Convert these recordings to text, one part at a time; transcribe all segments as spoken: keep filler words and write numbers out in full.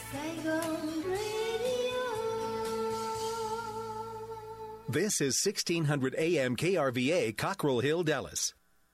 Saigon Radio. This is sixteen hundred A M K R V A, Cockrell Hill, Dallas.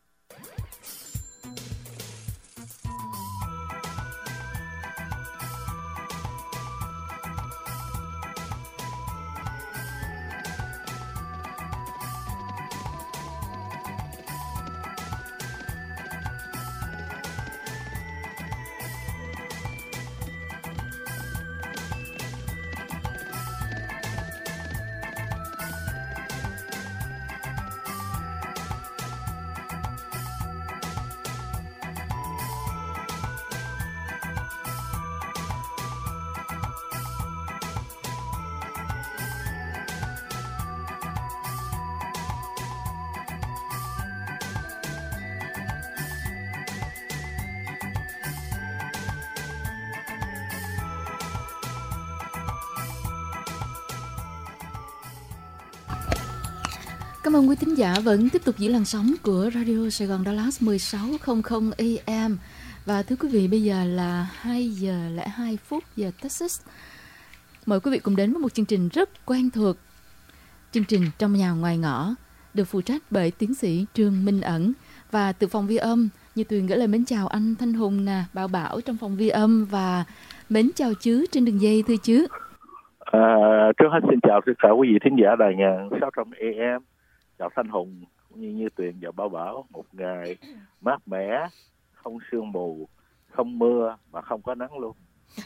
Cảm ơn quý thính giả vẫn tiếp tục giữ làn sóng của Radio Sài Gòn Dallas mười sáu trăm A M. Và thưa quý vị, bây giờ là hai giờ lẻ hai phút giờ Texas. Mời quý vị cùng đến với một chương trình rất quen thuộc. Chương trình Trong Nhà Ngoài Ngõ được phụ trách bởi tiến sĩ Trương Minh Ẩn. Và từ phòng ghi âm, Như Tuyền gửi lời mến chào anh Thanh Hùng nè, Bảo Bảo trong phòng ghi âm và mến chào chứ trên đường dây, thưa chứ. À, trước hết xin chào tất cả quý vị thính giả đài ngàn sáu trăm A M. Chào Thanh Hùng cũng như Như Tuyền và Bảo Bảo. Một ngày mát mẻ, không sương mù, không mưa mà không có nắng luôn.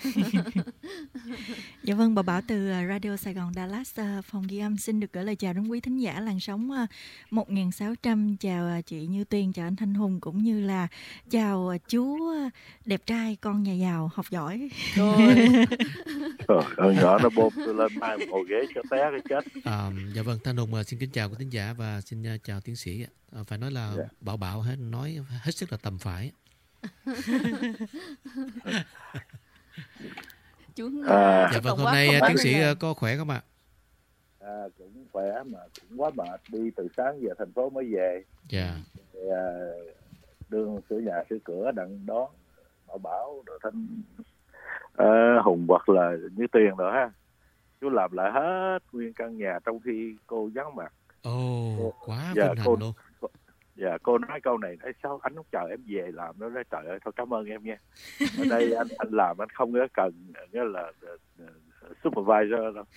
Dạ vâng, Bảo Bảo từ Radio Sài Gòn Dallas, phòng ghi âm xin được gửi lời chào đến quý thính giả làn sóng một nghìn sáu trăm. Chào chị Như Tuyền, chào anh Thanh Hùng cũng như là chào chú đẹp trai con nhà giàu học giỏi. Rồi, con nhỏ nó bôm tôi lên mai một ngồi ghế cho té cái chết. À, dạ vâng, Thanh Hùng xin kính chào quý thính giả và xin chào tiến sĩ. À, phải nói là dạ. Bảo Bảo hết nói hết sức là tầm phải. Chú À, dạ vâng, hôm nay tiến sĩ rồi. Có khỏe không ạ? À, cũng khỏe mà cũng quá mệt, đi từ sáng giờ thành phố mới về. Dạ. Thì, à, đường sửa nhà sửa cửa đặng đón Bảo Bảo rồi Thanh à, Hùng hoặc là Như Tuyền rồi ha. Chú làm lại hết nguyên căn nhà trong khi cô vắng mặt. Ồ, oh, quá dạ, vinh hạnh cô, luôn. Dạ, cô nói câu này, nói sao anh không chờ em về làm nó nói trời ơi thôi cảm ơn em nha. Ở đây anh anh làm anh không có cần nghĩa là uh, supervisor đâu.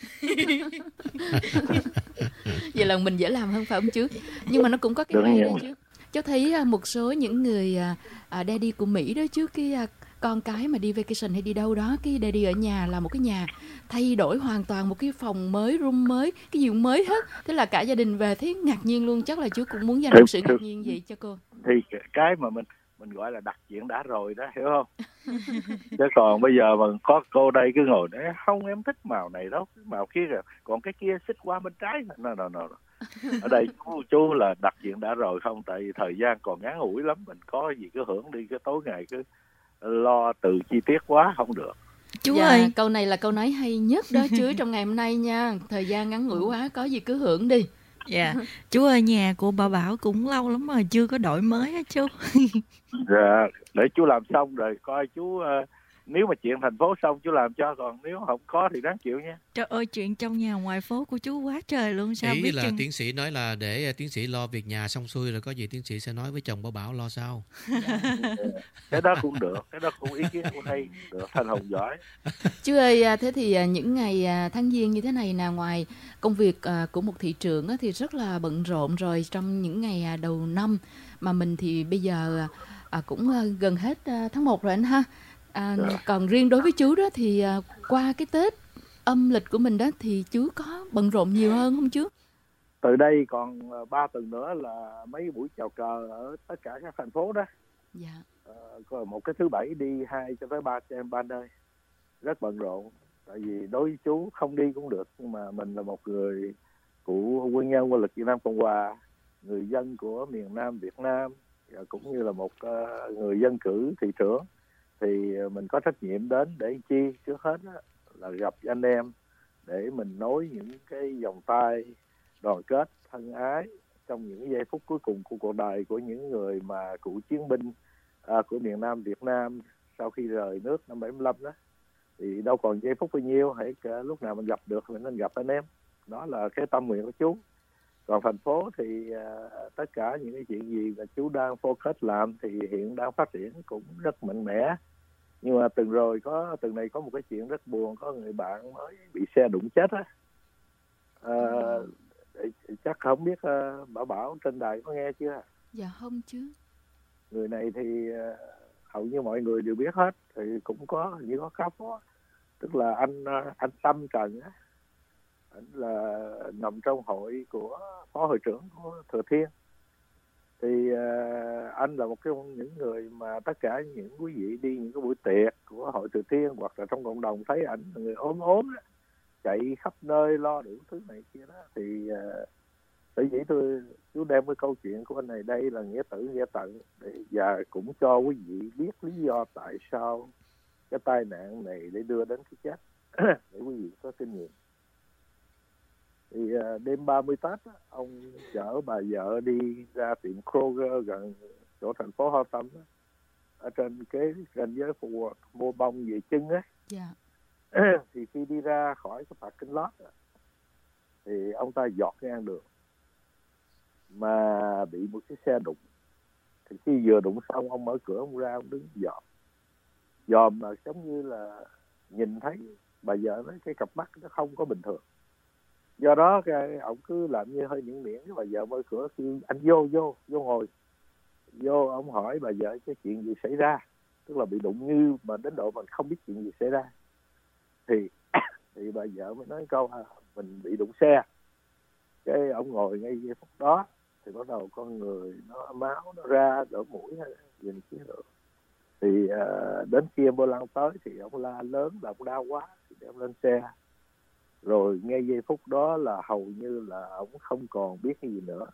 Vậy là mình dễ làm hơn phải không chứ? Nhưng mà nó cũng có cái hay đấy chứ. Cháu thấy một số những người à, daddy của Mỹ đó trước cái à, con cái mà đi vacation hay đi đâu đó, cái daddy ở nhà là một cái nhà thay đổi hoàn toàn, một cái phòng mới, room mới, cái gì cũng mới hết. Thế là cả gia đình về thấy ngạc nhiên luôn. Chắc là chú cũng muốn dành một sự ngạc nhiên vậy cho cô. Thì cái mà mình mình gọi là đặt chuyện đã rồi đó, hiểu không? Chứ còn bây giờ mà có cô đây cứ ngồi đấy, không em thích màu này đâu, màu kia rồi, còn cái kia xích qua bên trái. No, no, no. Ở đây chú, chú là đặt chuyện đã rồi không, tại vì thời gian còn ngắn ngủi lắm, mình có gì cứ hưởng đi, cái tối ngày cứ lo từ chi tiết quá không được. Chú dạ, ơi, câu này là câu nói hay nhất đó chứ trong ngày hôm nay nha. Thời gian ngắn ngủi quá, có gì cứ hưởng đi. Dạ, chú ơi, nhà của Bảo Bảo cũng lâu lắm rồi chưa có đổi mới á chú. Dạ, để chú làm xong rồi coi chú uh, nếu mà chuyện thành phố xong chú làm cho, còn nếu không có thì đáng chịu nha. Trời ơi, chuyện trong nhà ngoài phố của chú quá trời luôn. Sao ý biết là chừng... tiến sĩ nói là để tiến sĩ lo việc nhà xong xuôi rồi có gì tiến sĩ sẽ nói với chồng Bảo Bảo lo sau. Cái đó cũng được, cái đó cũng ý kiến cũng hay, được. Thanh Hùng giỏi. Chú ơi, thế thì những ngày tháng giêng như thế này nào, ngoài công việc của một thị trưởng thì rất là bận rộn rồi trong những ngày đầu năm, mà mình thì bây giờ cũng gần hết tháng một rồi anh ha. À, dạ. Còn riêng đối với chú đó thì uh, qua cái Tết âm lịch của mình đó thì chú có bận rộn nhiều hơn không chú? Từ đây còn ba tuần nữa là mấy buổi chào cờ ở tất cả các thành phố đó. Dạ. À, có một cái thứ bảy đi hai cho tới ba em ba nơi, rất bận rộn. Tại vì đối với chú không đi cũng được, nhưng mà mình là một người của quân nhân quân lực Việt Nam Cộng Hòa, người dân của miền Nam Việt Nam, và cũng như là một uh, người dân cử thị trưởng, thì mình có trách nhiệm đến để chi trước hết đó, là gặp anh em để mình nối những cái vòng tay đoàn kết thân ái trong những giây phút cuối cùng của cuộc đời của những người mà cựu chiến binh à, của miền Nam Việt Nam sau khi rời nước năm bảy mươi lăm đó. thì đâu còn giây phút bao nhiêu, hãy lúc nào mình gặp được mình nên gặp anh em. Đó là cái tâm nguyện của chú. Còn thành phố thì uh, tất cả những cái chuyện gì mà chú đang focus làm thì hiện đang phát triển cũng rất mạnh mẽ. Nhưng mà từng rồi có từng này có một cái chuyện rất buồn, có người bạn mới bị xe đụng chết á. Uh, chắc không biết uh, Bảo Bảo trên đài có nghe chưa? Dạ không chứ. Người này thì uh, hầu như mọi người đều biết hết, thì cũng có như có cá phó, tức là anh uh, anh Tâm Trần á. Anh là nằm trong hội của phó hội trưởng của Thừa Thiên. Thì uh, anh là một trong những người mà tất cả những quý vị đi những cái buổi tiệc của hội Thừa Thiên hoặc là trong cộng đồng thấy ảnh là người ốm ốm á, chạy khắp nơi lo đủ thứ này kia đó. Thì uh, sở dĩ tôi chú đem cái câu chuyện của anh này đây là nghĩa tử nghĩa tận, và cũng cho quý vị biết lý do tại sao cái tai nạn này để đưa đến cái chết để quý vị có kinh nghiệm. Thì uh, đêm ba mươi Tết á, ông chở bà vợ đi ra tiệm Kroger gần chỗ thành phố Hoa Tâm á, ở trên cái ranh giới phụ mua bông về chân á. Dạ. Thì khi đi ra khỏi cái parking lot á, thì ông ta giọt ngang đường mà bị một cái xe đụng. Thì khi vừa đụng xong ông mở cửa ông ra, ông đứng dòm dòm mà giống như là nhìn thấy bà vợ nói cái cặp mắt nó không có bình thường. Do đó cái ông cứ làm như hơi miễn miễn, cái bà vợ mở cửa kêu anh vô vô vô ngồi. Vô ông hỏi bà vợ cái chuyện gì xảy ra, tức là bị đụng như mà đến độ mình không biết chuyện gì xảy ra. Thì thì bà vợ mới nói câu à, mình bị đụng xe. Cái ông ngồi ngay giây phút đó thì bắt đầu con người nó máu nó ra đỡ mũi hay gì kia rồi. Thì uh, đến khi ambulance tới thì ông la lớn là ông đau quá thì đem lên xe. Rồi ngay giây phút đó là hầu như là ông không còn biết cái gì nữa.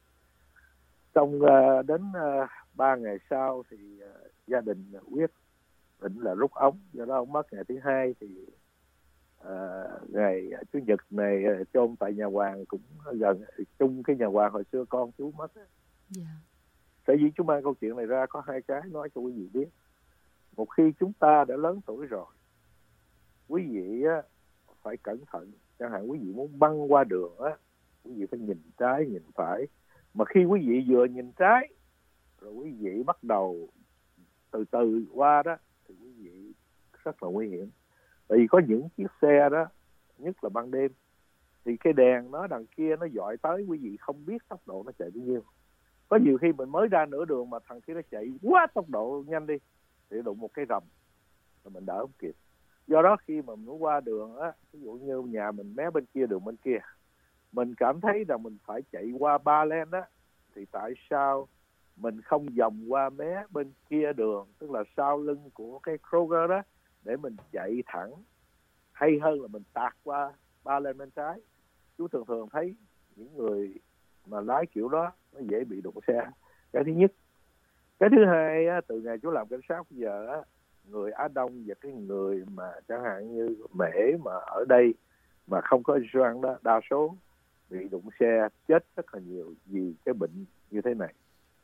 Trong uh, đến uh, ba ngày sau thì uh, gia đình quyết định là rút ống. Do đó ông mất ngày thứ hai thì uh, ngày Chủ nhật này uh, chôn tại nhà Hoàng cũng gần chung cái nhà Hoàng hồi xưa con chú mất. Dạ. Sở dĩ chú mang câu chuyện này ra có hai cái nói cho quý vị biết. Một khi chúng ta đã lớn tuổi rồi, quý vị á, phải cẩn thận. Chẳng hạn quý vị muốn băng qua đường á, quý vị phải nhìn trái nhìn phải. Mà khi quý vị vừa nhìn trái rồi quý vị bắt đầu từ từ qua đó thì quý vị rất là nguy hiểm. Tại vì có những chiếc xe đó, nhất là ban đêm, thì cái đèn nó đằng kia nó dọi tới, quý vị không biết tốc độ nó chạy bao nhiêu. Có nhiều khi mình mới ra nửa đường mà thằng kia nó chạy quá tốc độ nhanh đi thì đụng một cái rầm rồi mình đỡ không kịp. Do đó khi mà mình qua đường á, ví dụ như nhà mình mé bên kia đường bên kia, mình cảm thấy rằng mình phải chạy qua ba lane đó, thì tại sao mình không vòng qua mé bên kia đường, tức là sau lưng của cái Kroger đó, để mình chạy thẳng, hay hơn là mình tạt qua ba lane bên trái. Chú thường thường thấy những người mà lái kiểu đó nó dễ bị đụng xe. Cái thứ nhất. Cái thứ hai á, từ ngày chú làm cảnh sát bây giờ á, người Á Đông và cái người mà chẳng hạn như Mễ mà ở đây mà không có insurance đó, đa số bị đụng xe chết rất là nhiều vì cái bệnh như thế này.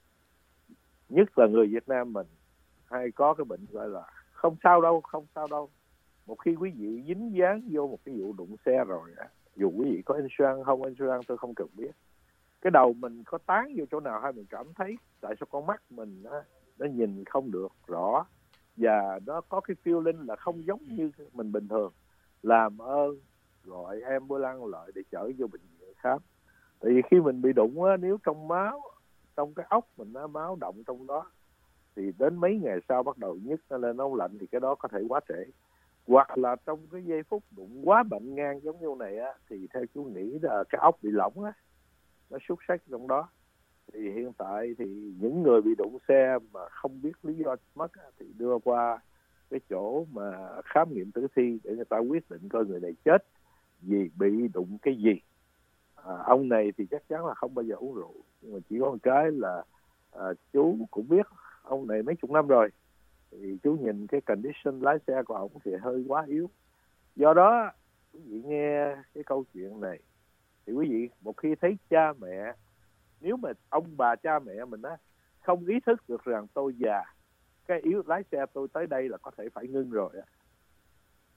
Nhất là người Việt Nam mình hay có cái bệnh gọi là không sao đâu, không sao đâu. Một khi quý vị dính dáng vô một cái vụ đụng xe rồi á, dù quý vị có insurance không insurance tôi không cần biết, cái đầu mình có tán vô chỗ nào hay mình cảm thấy tại sao con mắt mình á, nó nhìn không được rõ và nó có cái feeling là không giống như mình bình thường, làm ơn gọi ambulance lại để chở vô bệnh viện khám. Tại vì khi mình bị đụng á, nếu trong máu, trong cái óc mình nó máu động trong đó, thì đến mấy ngày sau bắt đầu nhức nó lên nóng lạnh thì cái đó có thể quá trễ. Hoặc là trong cái giây phút đụng quá bệnh ngang giống như này á, thì theo chú nghĩ là cái óc bị lỏng á, nó xúc sắc trong đó. Thì hiện tại thì những người bị đụng xe mà không biết lý do mất á, thì đưa qua cái chỗ mà khám nghiệm tử thi để người ta quyết định coi người này chết vì bị đụng cái gì. À, ông này thì chắc chắn là không bao giờ uống rượu, nhưng mà chỉ có một cái là à, chú cũng biết ông này mấy chục năm rồi, thì chú nhìn cái condition lái xe của ông thì hơi quá yếu. Do đó quý vị nghe cái câu chuyện này thì quý vị một khi thấy cha mẹ, nếu mà ông bà cha mẹ mình á không ý thức được rằng tôi già, cái yếu lái xe tôi tới đây là có thể phải ngưng rồi á,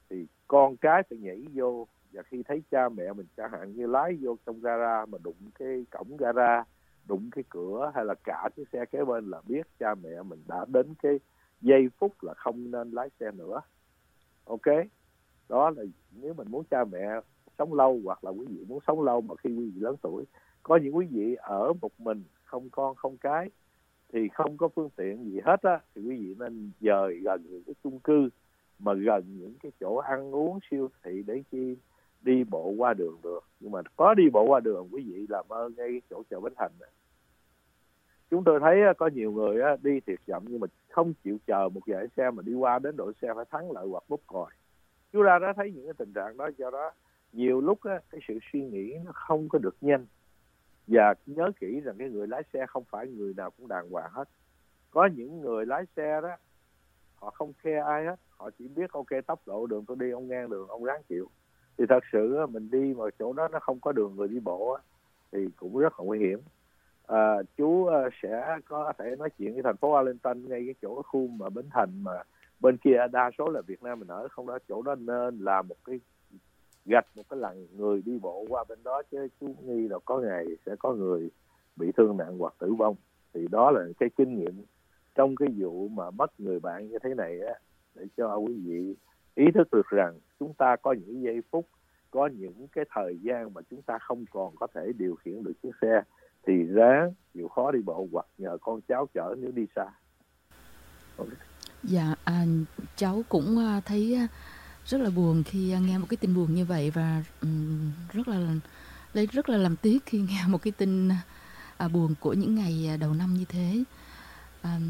thì con cái phải nhảy vô, và khi thấy cha mẹ mình chẳng hạn như lái vô trong gara mà đụng cái cổng gara, đụng cái cửa hay là cả chiếc xe kế bên là biết cha mẹ mình đã đến cái giây phút là không nên lái xe nữa. Ok, đó là nếu mình muốn cha mẹ sống lâu, hoặc là quý vị muốn sống lâu mà khi quý vị lớn tuổi. Có những quý vị ở một mình, không con không cái, thì không có phương tiện gì hết á, thì quý vị nên dời gần những cái chung cư mà gần những cái chỗ ăn uống, siêu thị để chi đi bộ qua đường được. Nhưng mà có đi bộ qua đường, quý vị làm ơn ngay cái chỗ chợ Bến Thành này. Chúng tôi thấy có nhiều người đi thiệt chậm nhưng mà không chịu chờ một dãy xe mà đi qua đến đội xe phải thắng lại hoặc bóp còi. Chúng ta đã thấy những cái tình trạng đó, do đó nhiều lúc á, cái sự suy nghĩ nó không có được nhanh. Và nhớ kỹ rằng cái người lái xe không phải người nào cũng đàng hoàng hết. Có những người lái xe đó, họ không khe ai hết, họ chỉ biết ok tốc độ đường tôi đi, ông ngang đường ông ráng chịu. Thì thật sự mình đi mà chỗ đó nó không có đường người đi bộ thì cũng rất là nguy hiểm. À, chú sẽ có thể nói chuyện với thành phố Arlington ngay cái chỗ khu mà Bến Thành mà bên kia đa số là Việt Nam mình ở, không đó chỗ đó nên là một cái gạch một cái lằn người đi bộ qua bên đó, chứ chú nghi là có ngày sẽ có người bị thương nặng hoặc tử vong. Thì đó là cái kinh nghiệm trong cái vụ mà mất người bạn như thế này á, để cho quý vị ý thức được rằng chúng ta có những giây phút, có những cái thời gian mà chúng ta không còn có thể điều khiển được chiếc xe, thì ráng chịu khó đi bộ hoặc nhờ con cháu chở nếu đi xa. Okay. Dạ, à, cháu cũng thấy rất là buồn khi nghe một cái tin buồn như vậy, và um, rất là lấy rất là làm tiếc khi nghe một cái tin à, buồn của những ngày đầu năm như thế. À...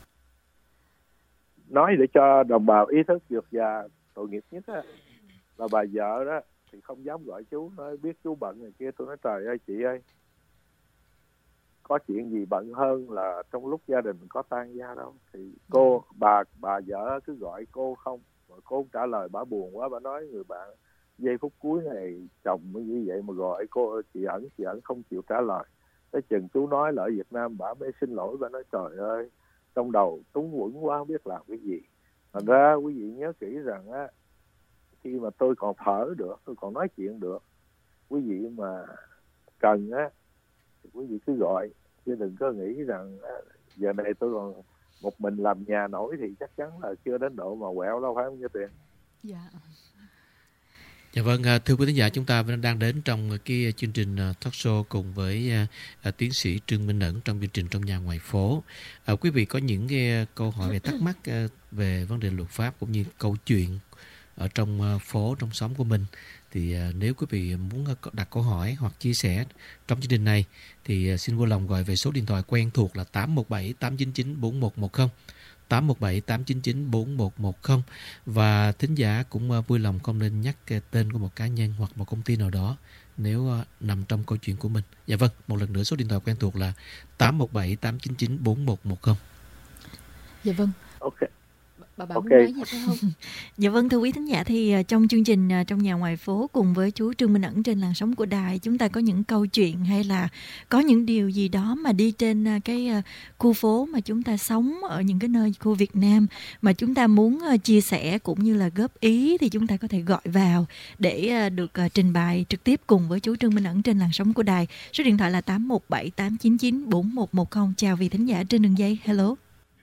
Nói để cho đồng bào ý thức được, và tội nghiệp nhất á, là bà vợ đó thì không dám gọi chú, nói biết chú bận này kia. Tôi nói trời ơi chị ơi, có chuyện gì bận hơn là trong lúc gia đình có tang gia đâu. Thì cô bà bà vợ cứ gọi cô không, mà cô không trả lời, bà buồn quá, bà nói người bạn giây phút cuối này chồng mới như vậy mà gọi cô, chị ẩn chị ẩn không chịu trả lời. Tới chừng chú nói là ở Việt Nam, bà mới xin lỗi, bà nói trời ơi trong đầu túng quẫn quá không biết làm cái gì. Thành ra quý vị nhớ kỹ rằng á, khi mà tôi còn thở được, tôi còn nói chuyện được, quý vị mà cần á thì quý vị cứ gọi, chứ đừng có nghĩ rằng á, giờ này tôi còn một mình làm nhà nổi thì chắc chắn là chưa đến độ mà quẹo đâu, phải không Như Tuyền? Dạ. Dạ vâng, thưa quý thính giả, chúng ta vẫn đang đến trong cái chương trình talk show cùng với uh, tiến sĩ Trương Minh Ẩn trong chương trình Trong Nhà Ngoài Phố. Uh, quý vị có những cái câu hỏi về thắc mắc uh, về vấn đề luật pháp cũng như câu chuyện ở trong uh, phố, trong xóm của mình, thì uh, nếu quý vị muốn đặt câu hỏi hoặc chia sẻ trong chương trình này thì uh, xin vui lòng gọi về số điện thoại quen thuộc là tám một bảy tám chín chín bốn một một không. tám một bảy tám chín chín bốn một một không. Và thính giả cũng vui lòng không nên nhắc tên của một cá nhân hoặc một công ty nào đó nếu nằm trong câu chuyện của mình. Dạ vâng, một lần nữa số điện thoại quen thuộc là tám một bảy tám chín chín bốn một một không. Dạ vâng. Ok. Bà bảo okay. muốn nói gì phải không? Dạ vâng, thưa quý thính giả, thì trong chương trình Trong Nhà Ngoài Phố cùng với chú Trương Minh Ẩn trên làn sóng của đài, chúng ta có những câu chuyện hay là có những điều gì đó mà đi trên cái khu phố mà chúng ta sống ở những cái nơi khu Việt Nam mà chúng ta muốn chia sẻ cũng như là góp ý, thì chúng ta có thể gọi vào để được trình bày trực tiếp cùng với chú Trương Minh Ẩn trên làn sóng của đài. Số điện thoại là tám một bảy tám chín chín bốn một một không. Chào vị thính giả trên đường dây. Hello.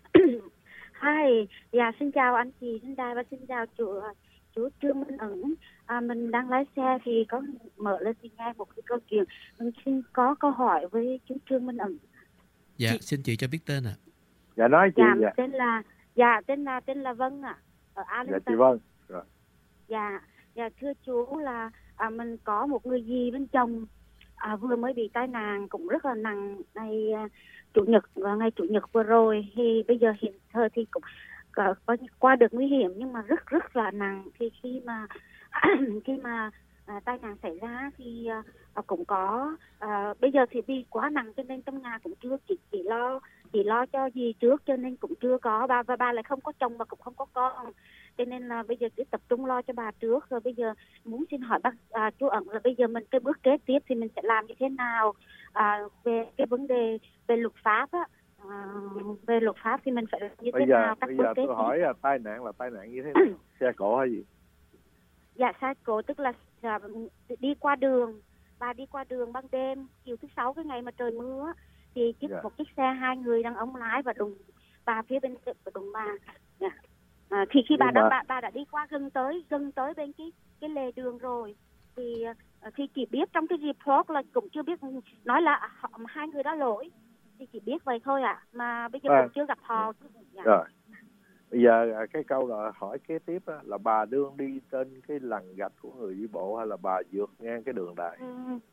Hi, dạ xin chào anh chị Thanh Đài và xin chào chú chú Trương Minh Ẩn. À, mình đang lái xe thì có mở lên thì nghe một cái câu chuyện. Mình xin có câu hỏi với chú Trương Minh Ẩn. Dạ, chị... xin chị cho biết tên ạ. À. Dạ nói chị. Dạ, dạ. tên là dạ tên là tên là Vân ạ. À, ở Arlington. Dạ chị Vân. Rồi. Dạ, dạ thưa chú là à, mình có một người dì bên chồng à, vừa mới bị tai nạn cũng rất là nặng ngày à, chủ nhật và ngày chủ nhật vừa rồi, thì bây giờ hiện thời thì cũng có, có qua được nguy hiểm nhưng mà rất rất là nặng. Thì khi mà khi mà à, tai nạn xảy ra thì à, cũng có à, bây giờ thì bị quá nặng cho nên trong nhà cũng chưa chỉ, chỉ lo chỉ lo cho gì trước, cho nên cũng chưa có ba và ba lại không có chồng và cũng không có con, cho nên là bây giờ cứ tập trung lo cho bà trước. Rồi bây giờ muốn xin hỏi bác à, chú Ẩn là bây giờ mình cái bước kế tiếp thì mình sẽ làm như thế nào à, về cái vấn đề về luật pháp á, à, về luật pháp thì mình phải làm như bây thế giờ, nào? Các bây bước giờ kế tôi hỏi là tai nạn là tai nạn như thế nào? Xe cộ hay gì? Dạ psycho tức là, là đi qua đường, bà đi qua đường ban đêm chiều thứ sáu cái ngày mà trời mưa thì chiếc Yeah. một chiếc xe hai người đàn ông lái và đụng bà phía bên và đụng bà. Yeah. À, thì khi bà Nhưng đã mà- bà, bà đã đi qua gần tới gần tới bên cái cái lề đường rồi thì à, thì chỉ biết trong cái report là cũng chưa biết nói là họ, hai người đó lỗi thì chỉ biết vậy thôi ạ, à. Mà bây giờ À. cũng chưa gặp họ. Dạ. Rồi. Bây giờ à, cái câu là hỏi kế tiếp á, là bà đương đi trên cái lằn gạch của người đi bộ hay là bà vượt ngang cái đường đại? Ừ,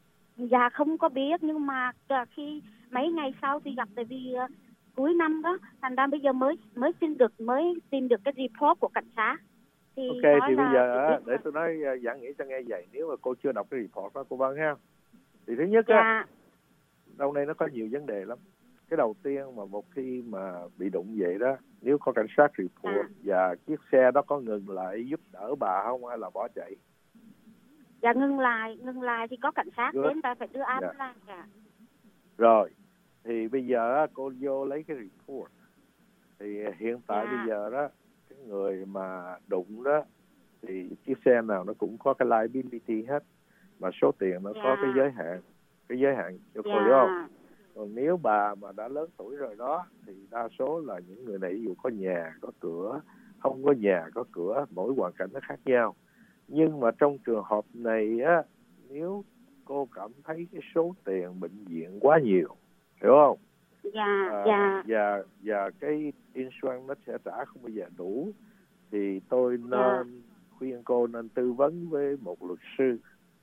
dạ không có biết, nhưng mà à, khi mấy ngày sau thì gặp, tại vì uh, cuối năm đó thành ra bây giờ mới mới xin được mới tìm được cái report của cảnh sát thì Ok, nói thì bây là giờ á, biết để là- tôi nói à, giảng nghĩa cho nghe vậy. Nếu mà cô chưa đọc cái report đó cô Vân ha, thì thứ nhất á, dạ đâu đây nó có nhiều vấn đề lắm. Cái đầu tiên mà một khi mà bị đụng vậy đó, nếu có cảnh sát report À. và chiếc xe đó có ngừng lại giúp đỡ bà không hay là bỏ chạy? dạ ngừng lại ngừng lại thì có cảnh sát Good. đến, ta phải đưa Dạ. ambulance. Dạ. Rồi, thì bây giờ á, cô vô lấy cái report. Thì hiện tại Dạ. bây giờ đó, cái người mà đụng đó, thì chiếc xe nào nó cũng có cái liability hết. Mà số tiền nó Dạ. có cái giới hạn. Cái giới hạn cho cô hiểu không? Dạ. Còn nếu bà mà đã lớn tuổi rồi đó, thì đa số là những người này ví dụ có nhà, có cửa, không có nhà, có cửa, mỗi hoàn cảnh nó khác nhau. Nhưng mà trong trường hợp này á, nếu cô cảm thấy cái số tiền bệnh viện quá nhiều, hiểu không? Dạ. À, Dạ. và và cái insurance nó sẽ trả không bao giờ đủ, thì tôi nên khuyên cô nên tư vấn với một luật sư,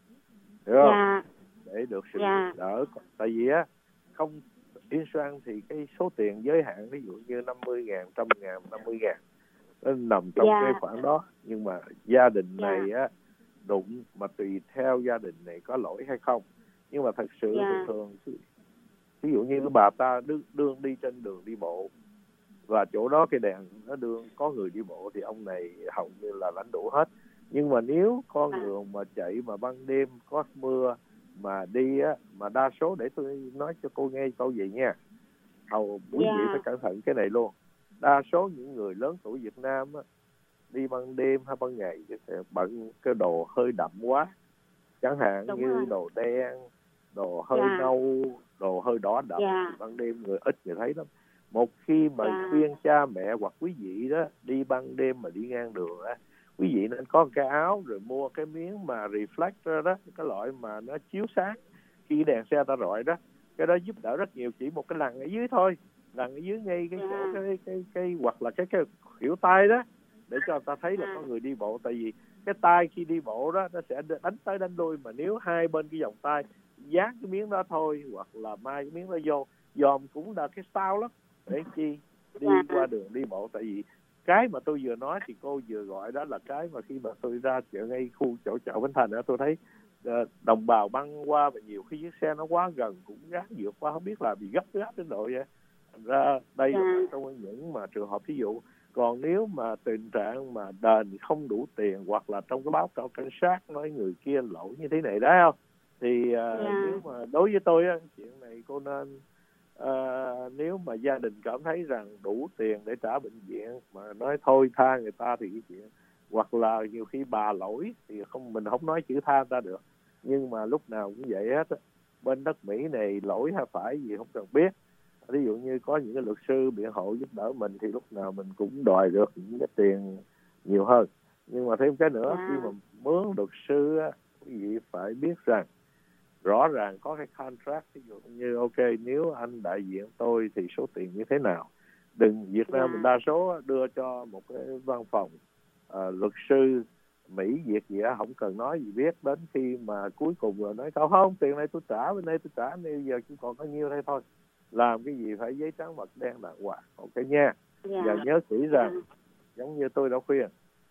hiểu không? Dạ. Để được sự Dạ. giúp đỡ. Tại vì á, không insurance thì cái số tiền giới hạn, ví dụ như năm mươi ngàn, trăm ngàn, năm mươi ngàn, nó nằm trong Dạ. cái khoản đó. Nhưng mà gia đình Dạ. này á, đụng mà tùy theo gia đình này có lỗi hay không. Nhưng mà thật sự Dạ. thường thường ví dụ như bà ta đương, đương đi trên đường đi bộ và chỗ đó cái đèn nó đương có người đi bộ thì ông này hầu như là lãnh đủ hết. Nhưng mà nếu con À. đường mà chạy mà ban đêm có mưa mà đi á, mà đa số, để tôi nói cho cô nghe câu gì nha, hầu quý vị Dạ. phải cẩn thận cái này luôn. Đa số những người lớn tuổi Việt Nam á, đi ban đêm hay ban ngày thì bận cái đồ hơi đậm quá, chẳng hạn Đúng như rồi. đồ đen, đồ hơi Dạ. nâu, đồ hơi đỏ đậm, Dạ. thì ban đêm người ít người thấy lắm. Một khi mà Dạ. khuyên cha mẹ hoặc quý vị đó đi ban đêm mà đi ngang đường á, quý vị nên có cái áo rồi mua cái miếng mà reflector đó, cái loại mà nó chiếu sáng khi đèn xe ta rọi đó, cái đó giúp đỡ rất nhiều. Chỉ một cái lằn ở dưới thôi, lằn ở dưới ngay cái Dạ. chỗ cái cái cái hoặc là cái cái khuỷu tay đó, để cho ta thấy là À. có người đi bộ. Tại vì cái tay khi đi bộ đó nó sẽ đánh tới đánh lui, mà nếu hai bên cái vòng tay dán cái miếng đó thôi, hoặc là mai cái miếng đó vô, dòm cũng là cái style lắm. Để chi đi Dạ. qua đường đi bộ. Tại vì cái mà tôi vừa nói thì cô vừa gọi đó là cái mà khi mà tôi ra chợ ngay khu chỗ chợ Bến Thành đó, tôi thấy uh, đồng bào băng qua, và nhiều khi chiếc xe nó quá gần cũng gắng vượt qua, không biết là bị gấp gáp đến độ vậy. Thành ra đây Dạ. là trong những mà trường hợp ví dụ. Còn nếu mà tình trạng mà đền không đủ tiền, hoặc là trong cái báo cáo cảnh sát nói người kia lỗi như thế này đó không, thì uh, Dạ. nếu mà đối với tôi á, chuyện này cô nên uh, nếu mà gia đình cảm thấy rằng đủ tiền để trả bệnh viện mà nói thôi tha người ta thì cái chuyện, hoặc là nhiều khi bà lỗi thì không, mình không nói chữ tha ta được. Nhưng mà lúc nào cũng vậy hết á. Bên đất Mỹ này lỗi hay phải gì không cần biết. Ví dụ như có những cái luật sư biện hộ giúp đỡ mình thì lúc nào mình cũng đòi được những cái tiền nhiều hơn. Nhưng mà thêm cái nữa, À. khi mà mướn luật sư á, quý vị phải biết rằng rõ ràng có cái contract, ví dụ như ok, nếu anh đại diện tôi thì số tiền như thế nào. Đừng, Việt Nam Yeah. mình đa số đưa cho một cái văn phòng uh, luật sư Mỹ Việt gì đó, không cần nói gì biết, đến khi mà cuối cùng rồi nói không, không tiền này tôi trả, bên đây tôi trả, bây giờ chỉ còn có nhiêu đây thôi. Làm cái gì phải giấy trắng mực đen đàng hoàng, ok nha. Dạ. Và nhớ kỹ rằng, giống như tôi đã khuyên,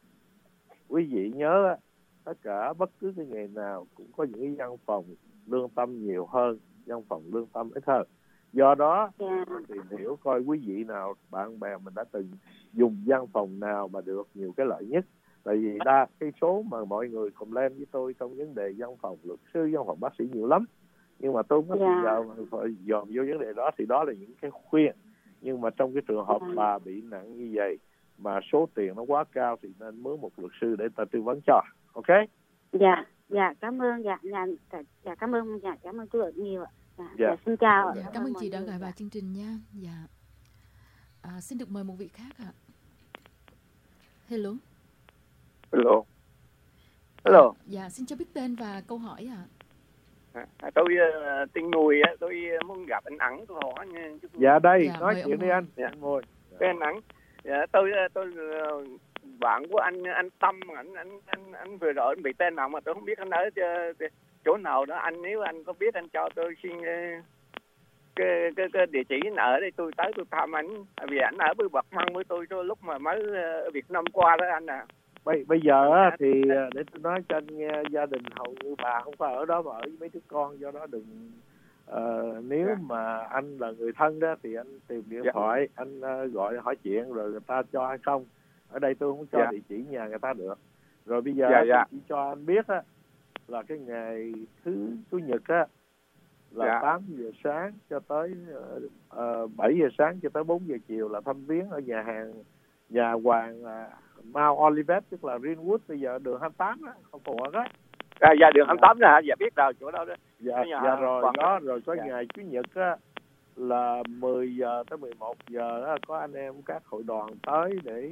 quý vị nhớ tất cả bất cứ cái nghề nào cũng có những cái văn phòng lương tâm nhiều hơn, văn phòng lương tâm ít hơn. Do đó, Dạ. tìm hiểu coi quý vị nào, bạn bè mình đã từng dùng văn phòng nào mà được nhiều cái lợi nhất. Tại vì đa cái số mà mọi người complain với tôi trong vấn đề văn phòng luật sư, văn phòng bác sĩ nhiều lắm. Nhưng mà tôi không có Dạ. giờ mà phải dòm vô vấn đề đó, thì đó là những cái khuyên. Nhưng mà trong cái trường hợp Dạ. bà bị nặng như vậy mà số tiền nó quá cao thì nên mướn một luật sư để ta tư vấn cho. Ok? Dạ, dạ cảm ơn, dạ, dạ, dạ cảm ơn, dạ cảm ơn chú rất nhiều ạ. Dạ, Dạ. dạ xin chào ạ. Dạ, cảm ơn chị đã gọi vào chương trình nha. Dạ. À, xin được mời một vị khác ạ. Hello. Hello. Hello. Dạ, xin cho biết tên và câu hỏi ạ. À, tôi uh, tên Mùi á, tôi muốn gặp anh Ẩn, tôi hỏi nha. Dạ đây, Dạ, nói chuyện đi anh. Dạ. Anh Mùi. Cái anh Ẩn, dạ, tôi tôi uh, bạn của anh anh Tâm, anh anh anh anh vừa rồi anh bị tai nạn mà tôi không biết anh ở chỗ nào đó. Anh nếu anh có biết anh cho tôi xin uh, cái cái cái địa chỉ anh ở đây, tôi tới tôi thăm anh, vì anh ở với Bạc Măng với tôi, tôi lúc mà mới ở Việt Nam qua đó anh à. Bây, bây giờ á, thì để tôi nói cho anh nghe, gia đình hầu như bà không phải ở đó mà ở với mấy đứa con, do đó đừng uh, nếu yeah. mà anh là người thân đó thì anh tìm điện yeah. thoại, anh uh, gọi hỏi chuyện rồi người ta cho hay không. Ở đây tôi không cho yeah. địa chỉ nhà người ta được. Rồi bây giờ yeah, yeah. chỉ cho anh biết á, là cái ngày thứ Chủ nhật á là yeah. tám giờ sáng cho tới uh, bảy giờ sáng cho tới bốn giờ chiều là thăm viếng ở nhà hàng nhà hoàng uh, Mount Olivet, tức là Greenwood, bây giờ đường hai mươi tám á, không còn đó. À, dạ đường hai mươi tám đó hả? Dạ biết rồi, chỗ đó đó. Dạ, dạ rồi, đó, đó, rồi có dạ. ngày Chủ nhật á là mười giờ tới mười một giờ á, có anh em các hội đoàn tới để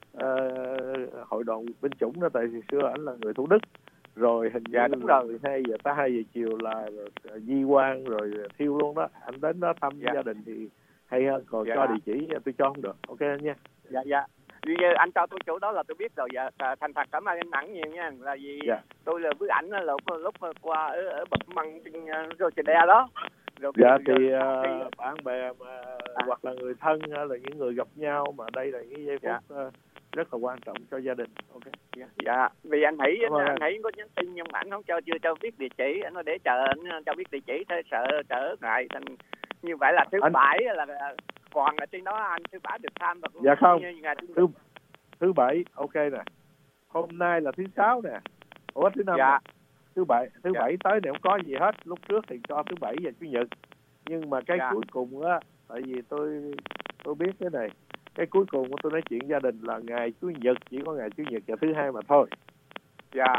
uh, hội đoàn binh chủng đó, tại vì xưa anh là người Thủ Đức. Rồi hình dạ, như là mười hai giờ tới hai giờ chiều là di quan rồi thiêu luôn đó. Anh đến đó thăm dạ. gia đình thì hay hơn, còn dạ. cho địa chỉ tôi cho không được. Ok anh nha. Dạ, dạ. Vì anh cho tôi chỗ đó là tôi biết rồi. Dạ, thành thật cảm ơn anh Ẩn nhiều nha. Là vì dạ. tôi là với ảnh là lúc, lúc qua ở, ở Bậc Măng rồi trên đe đó. Rồi dạ thì uh, bạn bè mà à. hoặc là người thân hay là những người gặp nhau, mà đây là những giây phút dạ. uh, rất là quan trọng cho gia đình. Ok. Dạ. dạ. Vì anh Hỷ anh, anh Hỷ có nhắn tin nhưng mà anh không cho chưa cho biết địa chỉ. Anh nói để chờ anh cho biết địa chỉ thôi, sợ trở ngại thành như vậy là thứ anh... bảy là còn ở trên đó anh thứ bảy được tham và dạ không thứ thứ bảy ok nè, hôm nay là thứ sáu nè, ủa thứ năm dạ. thứ bảy thứ dạ. bảy tới này không có gì hết. Lúc trước thì cho thứ bảy và chủ nhật, nhưng mà cái dạ. cuối cùng á, tại vì tôi tôi biết cái này, cái cuối cùng của tôi nói chuyện gia đình là ngày chủ nhật, chỉ có ngày chủ nhật và thứ hai mà thôi. Dạ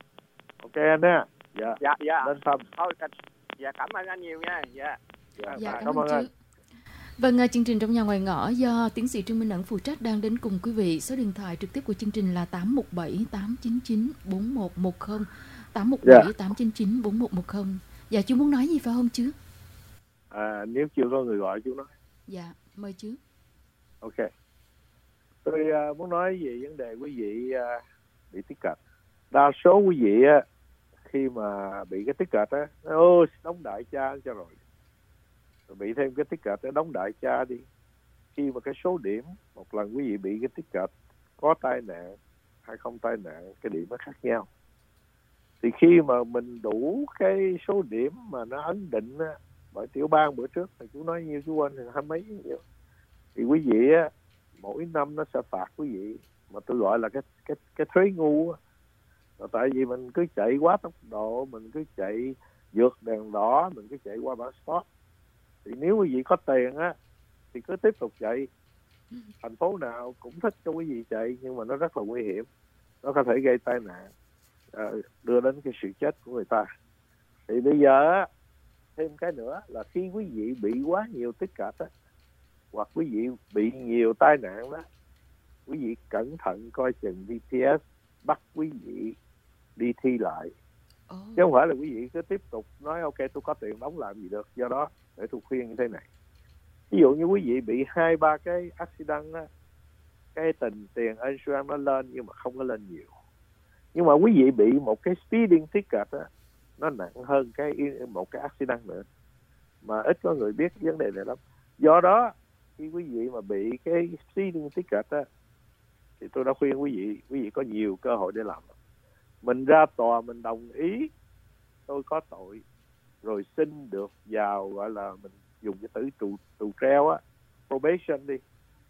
ok anh nha. Dạ dạ dạ lên thăm thôi. Dạ cảm ơn anh nhiều nha. Dạ dạ, dạ cảm, cảm ơn anh. Vâng, chương trình Trong Nhà Ngoài Ngõ do tiến sĩ Trương Minh Ẩn phụ trách đang đến cùng quý vị. Số điện thoại trực tiếp của chương trình là tám một bảy tám chín chín bốn một một không, tám một bảy tám chín chín bốn một một không. Dạ, chú muốn nói gì phải không chứ? À, nếu chưa có người gọi chú nói. Dạ, mời chứ. Ok. Tôi uh, muốn nói về vấn đề quý vị uh, bị tiết cận. Đa số quý vị uh, khi mà bị cái tiết cận á, ô đóng đại cha cho rồi. Bị thêm cái tiết cận để đóng đại cha đi. Khi mà cái số điểm một lần quý vị bị cái tiết cận có tai nạn hay không tai nạn, cái điểm nó khác nhau. Thì khi mà mình đủ cái số điểm mà nó ấn định á, bởi tiểu bang bữa trước thì chú nói nhiêu chú quên thì hai mấy nhiêu, thì quý vị á mỗi năm nó sẽ phạt quý vị mà tôi gọi là cái cái cái thuế ngu á. Tại vì mình cứ chạy quá tốc độ, mình cứ chạy vượt đèn đỏ, mình cứ chạy qua bản stop. Thì nếu quý vị có tiền á thì cứ tiếp tục chạy. Thành phố nào cũng thích cho quý vị chạy, nhưng mà nó rất là nguy hiểm, nó có thể gây tai nạn, à, đưa đến cái sự chết của người ta. Thì bây giờ á, thêm cái nữa là khi quý vị bị quá nhiều tiết cạch á, hoặc quý vị bị nhiều tai nạn đó, quý vị cẩn thận coi chừng đê pê ét bắt quý vị đi thi lại. Oh. Chứ không phải là quý vị cứ tiếp tục nói ok tôi có tiền đóng làm gì được. Do đó để tôi khuyên như thế này, ví dụ như quý vị bị hai ba cái accident á, cái tình tiền insurance nó lên nhưng mà không có lên nhiều. Nhưng mà quý vị bị một cái speeding ticket á, nó nặng hơn cái một cái accident nữa, mà ít có người biết vấn đề này lắm. Do đó khi quý vị mà bị cái speeding ticket á, thì tôi đã khuyên quý vị, quý vị có nhiều cơ hội để làm. Mình ra tòa mình đồng ý tôi có tội, rồi xin được vào gọi là mình dùng cái từ tù tù treo á, probation đi,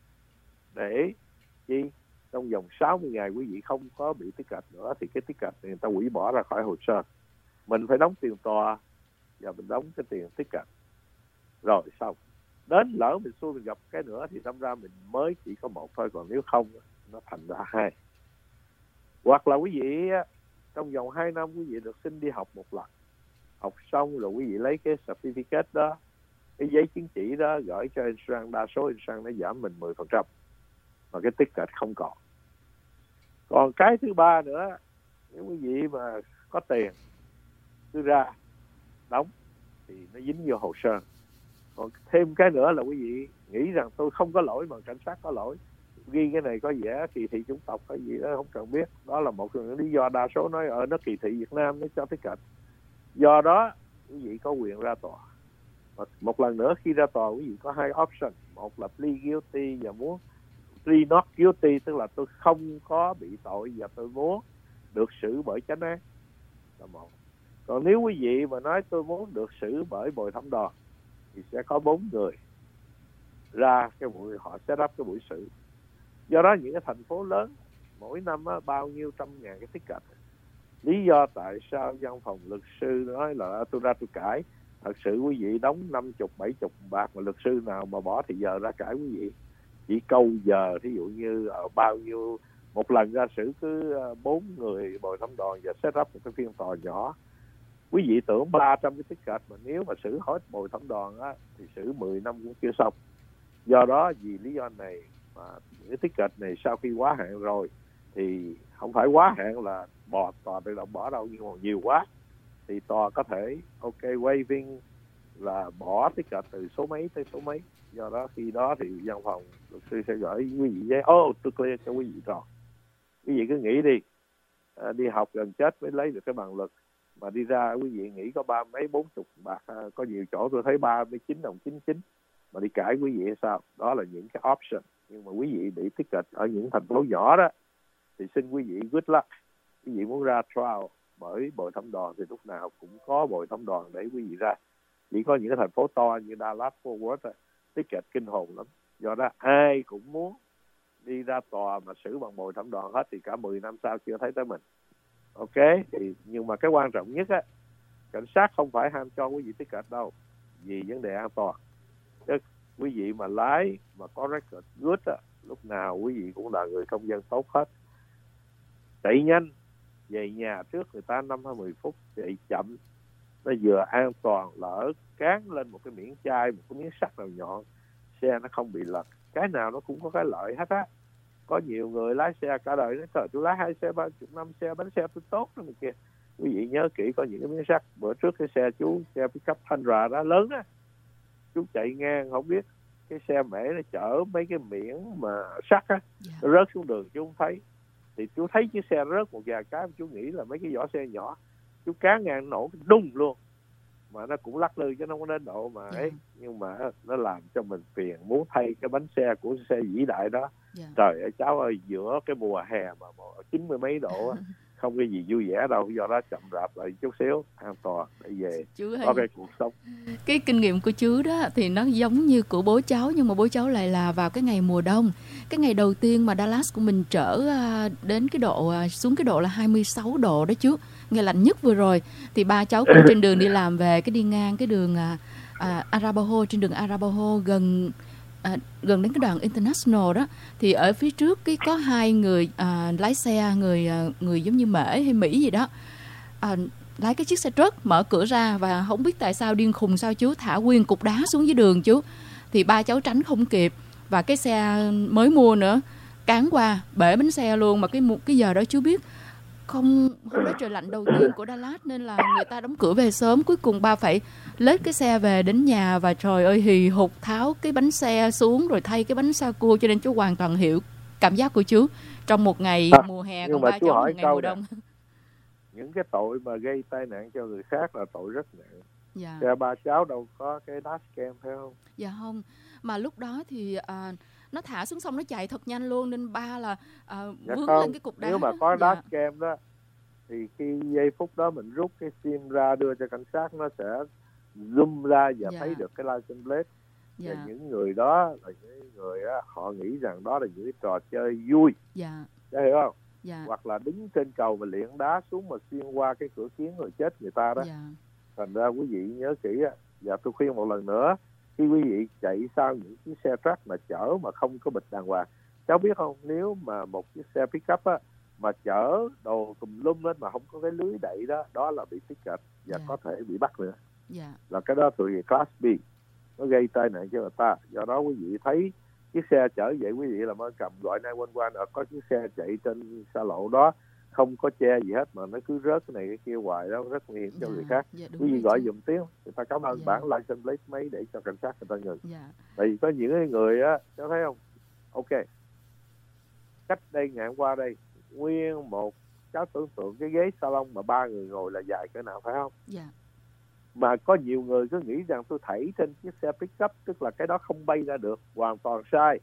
để chi trong vòng sáu mươi ngày quý vị không có bị tiết cạch nữa, thì cái tiết cạch này người ta hủy bỏ ra khỏi hồ sơ. Mình phải đóng tiền tòa và mình đóng cái tiền tiết cạch rồi xong. đến lỡ mình xui mình gặp cái nữa thì đâm ra mình mới chỉ có một thôi, còn nếu không nó thành ra hai. Hoặc là quý vị trong vòng hai năm quý vị được xin đi học một lần, học xong rồi quý vị lấy cái certificate đó, cái giấy chứng chỉ đó gửi cho insurance, đa số insurance nó giảm mình mười phần trăm mà cái ticket không còn. Còn cái thứ ba nữa, nếu quý vị mà có tiền cứ ra đóng thì nó dính vô hồ sơ. Còn thêm cái nữa là quý vị nghĩ rằng tôi không có lỗi mà cảnh sát có lỗi, ghi cái này có vẻ kỳ thị chủng tộc hay gì đó không cần biết, đó là một trong những lý do đa số nói ở nó kỳ thị Việt Nam nó cho ticket. Do đó quý vị có quyền ra tòa. Và một lần nữa khi ra tòa quý vị có hai option, một là plea guilty và muốn plea not guilty, tức là tôi không có bị tội và tôi muốn được xử bởi chánh án, là một. Còn nếu quý vị mà nói tôi muốn được xử bởi bồi thẩm đoàn thì sẽ có bốn người ra cái buổi, họ set up cái buổi xử. Do đó những cái thành phố lớn mỗi năm á, bao nhiêu trăm ngàn cái ticket. Lý do tại sao văn phòng luật sư nói là tôi ra tôi cãi, thật sự quý vị đóng năm chục bảy chục bạc mà luật sư nào mà bỏ thì giờ ra cãi quý vị. Chỉ câu giờ thí dụ như ở bao nhiêu một lần ra xử cứ bốn người bồi thẩm đoàn và set up một cái phiên tòa nhỏ. Quý vị tưởng ba trăm cái ticket mà nếu mà xử hết bồi thẩm đoàn á, thì xử mười năm cũng chưa xong. Do đó vì lý do này mà những cái ticket này sau khi quá hạn rồi thì không phải quá hạn là bỏ tòa tự động bỏ đâu, nhưng mà nhiều quá thì tòa có thể ok waiving là bỏ ticket từ số mấy tới số mấy. Do đó khi đó thì văn phòng luật sư sẽ gửi quý vị giấy ô oh, tôi clear cho quý vị rồi. Quý vị cứ nghĩ đi, à, đi học gần chết mới lấy được cái bằng luật mà đi ra quý vị nghĩ có ba mấy bốn chục bạc, à, có nhiều chỗ tôi thấy ba mươi chín đồng chín chín mà đi cãi quý vị hay sao? Đó là những cái option. Nhưng mà quý vị bị ticket ở những thành phố nhỏ đó thì xin quý vị good luck. Quý vị muốn ra trial bởi bồi thẩm đoàn thì lúc nào cũng có bồi thẩm đoàn để quý vị ra. Chỉ có những cái thành phố to như Dallas, Fort Worth ticket kinh hồn lắm. Do đó ai cũng muốn đi ra tòa mà xử bằng bồi thẩm đoàn hết thì cả mười năm sau chưa thấy tới mình. Ok, thì nhưng mà cái quan trọng nhất á, cảnh sát không phải ham cho quý vị ticket đâu, vì vấn đề an toàn. Chứ quý vị mà lái mà có record good á, lúc nào quý vị cũng là người công dân tốt hết. Chạy nhanh về nhà trước người ta năm hay mười phút, chạy chậm nó vừa an toàn, lỡ cán lên một cái miếng chai, một cái miếng sắt nào nhọn, xe nó không bị lật. Cái nào nó cũng có cái lợi hết á. Có nhiều người lái xe cả đời nói trời tôi lái hai xe ba chục năm xe bánh xe tôi tốt đó mà kìa. Quý vị nhớ kỹ, có những cái miếng sắt. Bữa trước cái xe chú, xe pickup Tundra đó lớn á, chú chạy ngang không biết cái xe mẹ nó chở mấy cái miếng mà sắt á, yeah. Nó rớt xuống đường chú không thấy. Thì chú thấy chiếc xe rớt một vài cái, chú nghĩ là mấy cái vỏ xe nhỏ, chú cán ngang nổ đùng luôn. Mà nó cũng lắc lư chứ nó không đến độ mà ấy, yeah. Nhưng mà nó làm cho mình phiền, muốn thay cái bánh xe của xe vĩ đại đó. Yeah. Trời ơi cháu ơi, giữa cái mùa hè mà chín mươi mấy độ á, không cái gì vui vẻ đâu. Do đó chậm rạp lại chút xíu, an toàn để về chú có cái cuộc sống. Cái kinh nghiệm của chú đó thì nó giống như của bố cháu, nhưng mà bố cháu lại là vào cái ngày mùa đông. Cái ngày đầu tiên mà Dallas của mình trở đến cái độ xuống cái độ là hai mươi sáu độ đó chú, ngày lạnh nhất vừa rồi, thì ba cháu cũng trên đường đi làm về, cái đi ngang cái đường à, à, Arapaho, trên đường Arapaho gần à, gần đến cái đoạn International đó, thì ở phía trước cái có hai người à, lái xe, người à, người giống như Mễ hay Mỹ gì đó, à, lái cái chiếc xe truck mở cửa ra và không biết tại sao điên khùng sao chú thả nguyên cục đá xuống dưới đường chú, thì ba cháu tránh không kịp và cái xe mới mua nữa cán qua bể bánh xe luôn. Mà cái cái giờ đó chú biết không, hôm đó trời lạnh đầu tiên của Dallas nên là người ta đóng cửa về sớm, cuối cùng ba phải lết cái xe về đến nhà và trời ơi hì hục tháo cái bánh xe xuống rồi thay cái bánh sa cua, cho nên chú hoàn toàn hiểu cảm giác của chú trong một ngày à, mùa hè, còn ba cháu một ngày mùa đông. Những cái tội mà gây tai nạn cho người khác là tội rất nặng. Dạ. Dạ, ba cháu đâu có cái dashcam phải không? Dạ không, mà lúc đó thì à, nó thả xuống sông nó chạy thật nhanh luôn nên ba là à, dạ vướng không. lên cái cục đá. Nếu mà có dạ. dashcam đó thì khi giây phút đó mình rút cái sim ra đưa cho cảnh sát, nó sẽ zoom ra và dạ. thấy được cái license plate. Dạ. Và những người đó là những người á, họ nghĩ rằng đó là những trò chơi vui. Dạ. Đã hiểu không? Dạ. Hoặc là đứng trên cầu và liệng đá xuống mà xuyên qua cái cửa kiến rồi chết người ta đó. Dạ. Thành ra quý vị nhớ kỹ á. Và tôi khuyên một lần nữa, khi quý vị chạy sau những chiếc xe truck mà chở mà không có bịch đàng hoàng, cháu biết không, nếu mà một chiếc xe pick-up á, mà chở đồ tùm lum lên mà không có cái lưới đậy đó, đó là bị ticket và yeah. có thể bị bắt nữa. Yeah. Là cái đó thuộc về class B, nó gây tai nạn cho người ta. Do đó quý vị thấy chiếc xe chở vậy, quý vị làm ơn cầm gọi chín một một, ở có chiếc xe chạy trên xa lộ đó không có che gì hết mà nó cứ rớt cái này cái kia hoài, đó rất nguy hiểm cho yeah. người khác. Yeah, quý vị gọi giùm tiếng, người ta cảm ơn yeah. bản license plate mấy để cho cảnh sát người ta ngừng. Yeah. Tại vì có những người á, cháu thấy không, ok, cách đây ngày hôm qua đây, nguyên một, cháu tưởng tượng cái ghế salon mà ba người ngồi là dài cỡ nào, phải không? Yeah. Mà có nhiều người cứ nghĩ rằng tôi thảy trên chiếc xe pick-up, tức là cái đó không bay ra được, hoàn toàn sai.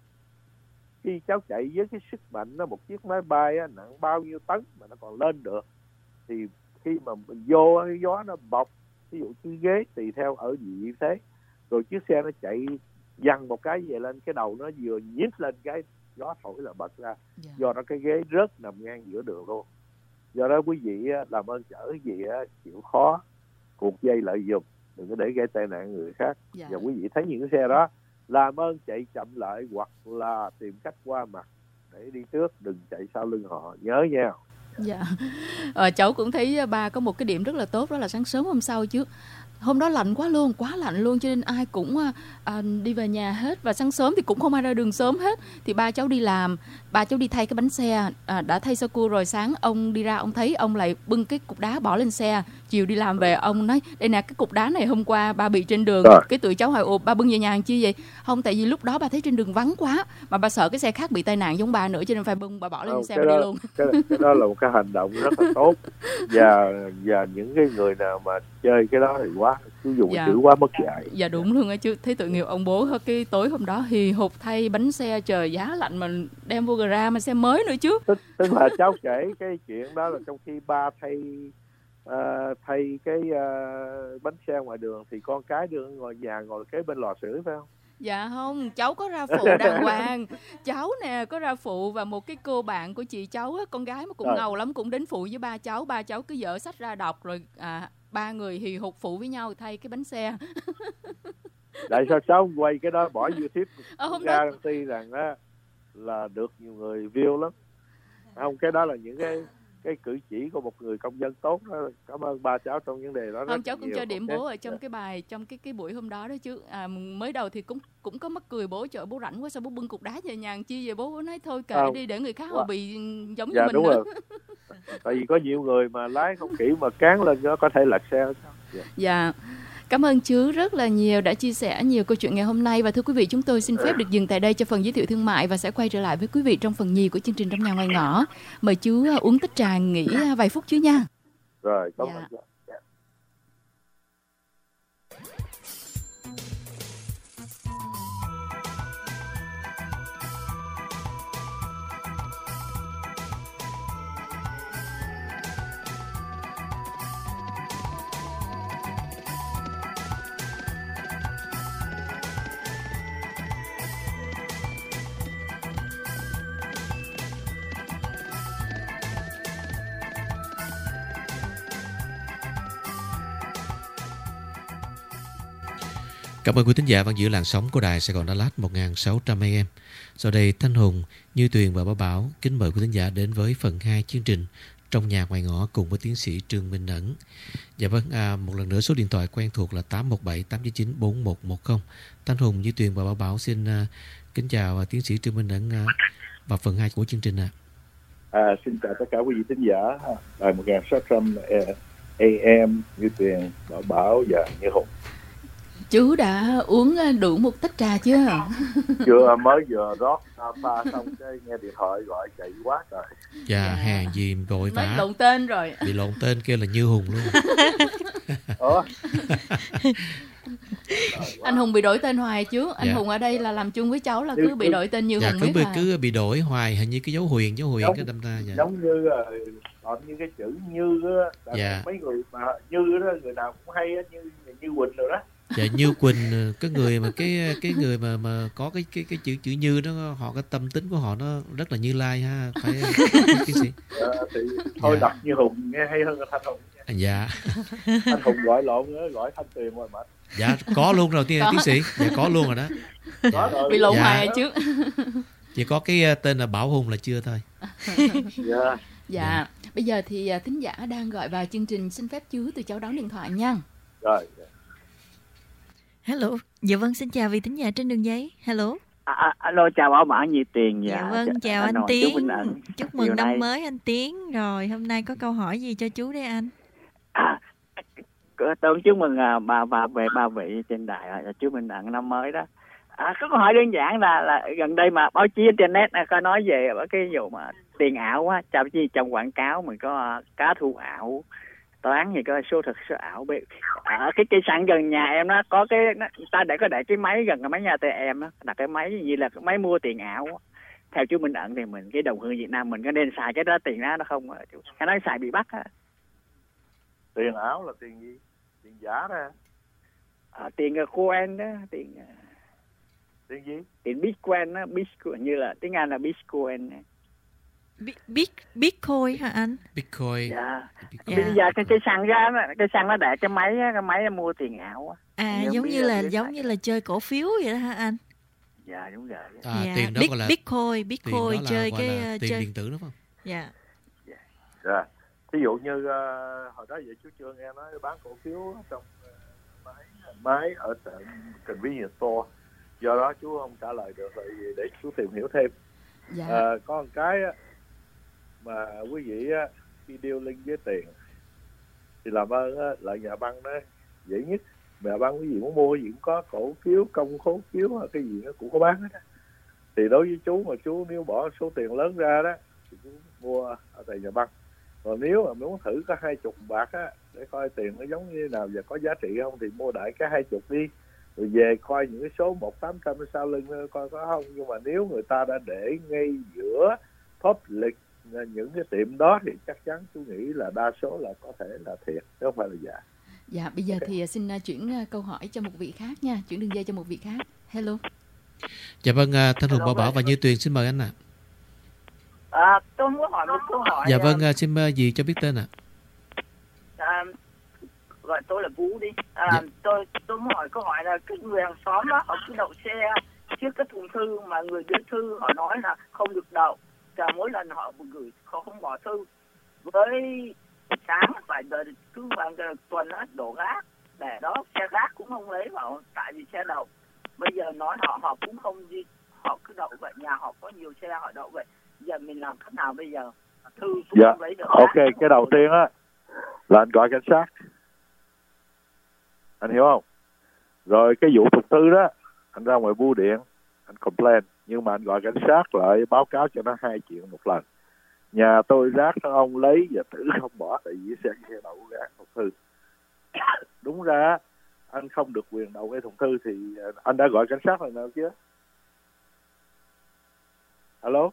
Khi cháu chạy với cái sức mạnh đó, một chiếc máy bay á, nặng bao nhiêu tấn mà nó còn lên được, thì khi mà mình vô cái gió nó bọc, ví dụ cái ghế tùy theo ở vị thế, rồi chiếc xe nó chạy dằn một cái về lên, cái đầu nó vừa nhích lên cái gió thổi là bật ra. Yeah. Do đó cái ghế rớt nằm ngang giữa đường luôn. Do đó quý vị làm ơn chở cái gì chịu khó cuộc dây lợi dụng, đừng có để gây tai nạn người khác. Yeah. Và quý vị thấy những cái xe đó, làm ơn chạy chậm lại hoặc là tìm cách qua mặt để đi trước, đừng chạy sau lưng họ, nhớ nha. Dạ, ờ, cháu cũng thấy ba có một cái điểm rất là tốt, đó là sáng sớm hôm sau chứ. Hôm đó lạnh quá luôn, quá lạnh luôn, cho nên ai cũng à, đi về nhà hết. Và sáng sớm thì cũng không ai ra đường sớm hết. Thì ba cháu đi làm, ba cháu đi thay cái bánh xe, à, đã thay sơ cua rồi. Sáng ông đi ra, ông thấy ông lại bưng cái cục đá bỏ lên xe. Chiều đi làm về, ông nói, đây nè, cái cục đá này hôm qua ba bị trên đường. Rồi. Cái tụi cháu hỏi, ồ, ba bưng về nhà làm chi vậy? Không, tại vì lúc đó ba thấy trên đường vắng quá, mà ba sợ cái xe khác bị tai nạn giống ba nữa, cho nên phải bưng, bà bỏ lên không, xe và đó, đi luôn. Cái, cái đó là một cái hành động rất là tốt. Và, và những cái người nào mà chơi cái đó thì quá, cứ dùng dạ. chữ quá mất dạy. Dạ đúng luôn á chứ. Thấy tội nghiệp ông bố cái tối hôm đó hì hục thay bánh xe, trời giá lạnh mà đem vô gara mà xe mới nữa chứ. Tức, tức là cháu kể cái chuyện đó là trong khi ba thay uh, thay cái uh, bánh xe ngoài đường thì con cái đưa ngồi nhà ngồi kế bên lò sưởi, phải không? Dạ không, cháu có ra phụ đàng hoàng. Cháu nè có ra phụ, và một cái cô bạn của chị cháu á, con gái mà cũng rồi. Ngầu lắm, cũng đến phụ với ba cháu. Ba cháu cứ dở sách ra đọc rồi à, ba người hì hục phụ với nhau thay cái bánh xe. Tại sao cháu quay cái đó bỏ YouTube ờ, không ra ti rằng á là được nhiều người view lắm. Không, cái đó là những cái cái cử chỉ của một người công dân tốt đó. Cảm ơn ba cháu trong vấn đề đó. Không, cháu cũng cho điểm bố ở trong yeah. cái bài, trong cái cái buổi hôm đó đó chứ. À, mới đầu thì cũng cũng có mắc cười, bố chợ bố rảnh quá sao bố bưng cục đá về nhà chi vậy, bố bố nói thôi kệ đi để người khác họ bị giống dạ, như mình đúng nữa. Rồi. Tại vì có nhiều người mà lái không kỹ mà cán lên nó có thể lật xe. Dạ. dạ. Cảm ơn chú rất là nhiều đã chia sẻ nhiều câu chuyện ngày hôm nay. Và thưa quý vị, chúng tôi xin phép được dừng tại đây cho phần giới thiệu thương mại và sẽ quay trở lại với quý vị trong phần nhì của chương trình Trong Nhà Ngoài Ngõ. Mời chú uống tách trà nghỉ vài phút chú nha. Rồi, cảm ơn. Dạ. Cảm ơn quý thính giả vẫn giữ làn sóng của đài Sài Gòn Đà Lạt một nghìn sáu trăm A M. Sau đây Thanh Hùng, Như Tuyền và Bảo Bảo kính mời quý thính giả đến với phần hai chương trình Trong Nhà Ngoài Ngõ cùng với tiến sĩ Trương Minh Ẩn. Dạ vâng, à, một lần nữa số điện thoại quen thuộc là tám một bảy tám chín chín bốn một một không. Thanh Hùng, Như Tuyền và Bảo Bảo xin uh, kính chào uh, tiến sĩ Trương Minh Ẩn uh, vào phần hai của chương trình ạ. À. À, xin chào tất cả quý vị thính giả đài một nghìn sáu trăm A M, Như Tuyền, Bảo Bảo và Như Hùng. Chú đã uống đủ một tách trà chưa? Chưa, mới vừa rót pha xong cái nghe điện thoại gọi chạy quá trời. Dạ, à, hàng gì vội vã. Mới lộn tên rồi. Bị lộn tên kêu là Như Hùng luôn. Ủa? Anh Hùng bị đổi tên hoài chứ. Anh dạ. Hùng ở đây là làm chung với cháu là cứ bị đổi tên Như dạ, Hùng. Dạ, cứ, bị, cứ bị đổi hoài, hình như cái dấu huyền, dấu huyền giống, cái đâm ra. Dạ. Giống như còn như cái chữ Như á, dạ. Mấy người mà Như đó, người nào cũng hay á, Như Như Quỳnh rồi đó. Dạ, Như Quỳnh, cái người mà cái cái người mà mà có cái cái cái chữ chữ Như đó, họ cái tâm tính của họ nó rất là Như Lai ha, phải tiến sĩ. Dạ, thì thôi dạ. Đọc Như Hùng nghe hay hơn là Thanh Hùng nha. Dạ. Anh Hùng gọi lộn nữa, gọi Thanh Tuyền rồi mà. Dạ có luôn rồi tiến sĩ. Dạ có luôn rồi đó. Có rồi. Bị lộn Dạ. hoài chứ. Chỉ có cái tên là Bảo Hùng là chưa thôi. Dạ. Dạ. Bây giờ thì uh, thính giả đang gọi vào chương trình, xin phép chú từ cháu đón điện thoại nha. Rồi. Hello. Dạ vâng, xin chào vị thính giả trên đường giấy. Hello. À, à, alo, chào Bảo Mãn Nhi Tiền. Dạ, Dạ vâng, chào anh, anh Tiến. Chúc, chúc mừng Điều năm này... mới anh Tiến. Rồi, hôm nay có câu hỏi gì cho chú đây anh? À, tôi chúc mừng à, bà bà về ba vị trên đài à, chúc mừng đặng năm mới đó. À, có câu hỏi đơn giản là là gần đây mà báo chí internet có nói về cái vụ mà tiền ảo á, chào chi trong quảng cáo mình có uh, cá thu ảo, toán thì có số thực số ảo. Ở cái cây xăng gần nhà em nó có cái nó, ta để có để cái máy gần cái máy nhà tụi em đó, đặt cái máy như là cái máy mua tiền ảo á. Theo chú Minh Ẩn thì mình cái đồng hương Việt Nam mình có nên xài cái đó tiền đó nó không? Cái nói xài bị bắt á. Tiền ảo là tiền gì? Tiền giả đó. À, tiền coin đó, tiền tiền gì? Tiền Bitcoin đó, Bitcoin như là tiếng Anh là Bitcoin. Bit Bitcoin hả anh? Bitcoin. Dạ. Dạ. Bây giờ cái cái xăng ra cái xăng nó để cái máy cái máy mua tiền ảo á. À, giống như là giống như là chơi cổ phiếu vậy đó hả anh? Dạ đúng rồi. À, dạ. tiền đó Bit, gọi là Bitcoin, Bitcoin chơi cái tiền chơi... điện tử đúng không? Dạ. Dạ. Dạ. Ví dụ như uh, hồi đó vậy chú chưa nghe nói bán cổ phiếu trong uh, máy máy ở tận convenience store. Do đó chú không trả lời được rồi để chú tìm hiểu thêm. Dạ. À, có một cái á, mà quý vị á, khi dealing với tiền thì làm ơn á, là nhà băng đó dễ nhất. Nhà băng quý vị muốn mua gì cũng có cổ phiếu, công khố phiếu cái gì nó cũng có bán hết á. Thì đối với chú mà chú nếu bỏ số tiền lớn ra đó thì chú mua ở tại nhà băng. Còn nếu mà muốn thử có hai chục bạc á để coi tiền nó giống như nào và có giá trị không thì mua đại cái hai chục đi, rồi về coi những cái số một tám trăm sau lưng coi có không. Nhưng mà nếu người ta đã để ngay giữa public những cái tiệm đó thì chắc chắn tôi nghĩ là đa số là có thể là thiệt chứ không phải là giả. Dạ, bây giờ thì xin chuyển câu hỏi cho một vị khác nha, chuyển đường dây cho một vị khác. Hello. Dạ vâng, Thanh Hùng, Bảo Bảo và Như Tuyền xin mời anh ạ. À. À, tôi muốn hỏi một câu hỏi. Dạ vâng, uh, xin uh, gì cho biết tên ạ? À? À, gọi tôi là Vũ đi. À, dạ. Tôi tôi muốn hỏi câu hỏi là cái người hàng xóm đó họ cứ đậu xe trước cái thùng thư mà người đưa thư họ nói là không được đậu. Và mỗi lần họ gửi họ không bỏ thư. Với sáng phải đợi cứ bằng tuần đó đổ gác để đó xe gác cũng không lấy vào tại vì xe đậu. Bây giờ nói họ họ cũng không đi, họ cứ đậu vậy, nhà họ có nhiều xe họ đậu vậy. Giờ mình làm cách nào bây giờ? Thư cũng dạ. không lấy được. Ok, cái đầu tiên á là anh gọi cảnh sát. Anh hiểu không? Rồi cái vụ thùng thư đó anh ra ngoài bưu điện anh complain, nhưng mà anh gọi cảnh sát lại báo cáo cho nó hai chuyện một lần. Nhà tôi rác nó ông lấy và thử không bỏ tại vì xe xe đậu rác thùng thư. Đúng ra anh không được quyền đậu cái thùng thư thì anh đã gọi cảnh sát lần nào chưa? Alo.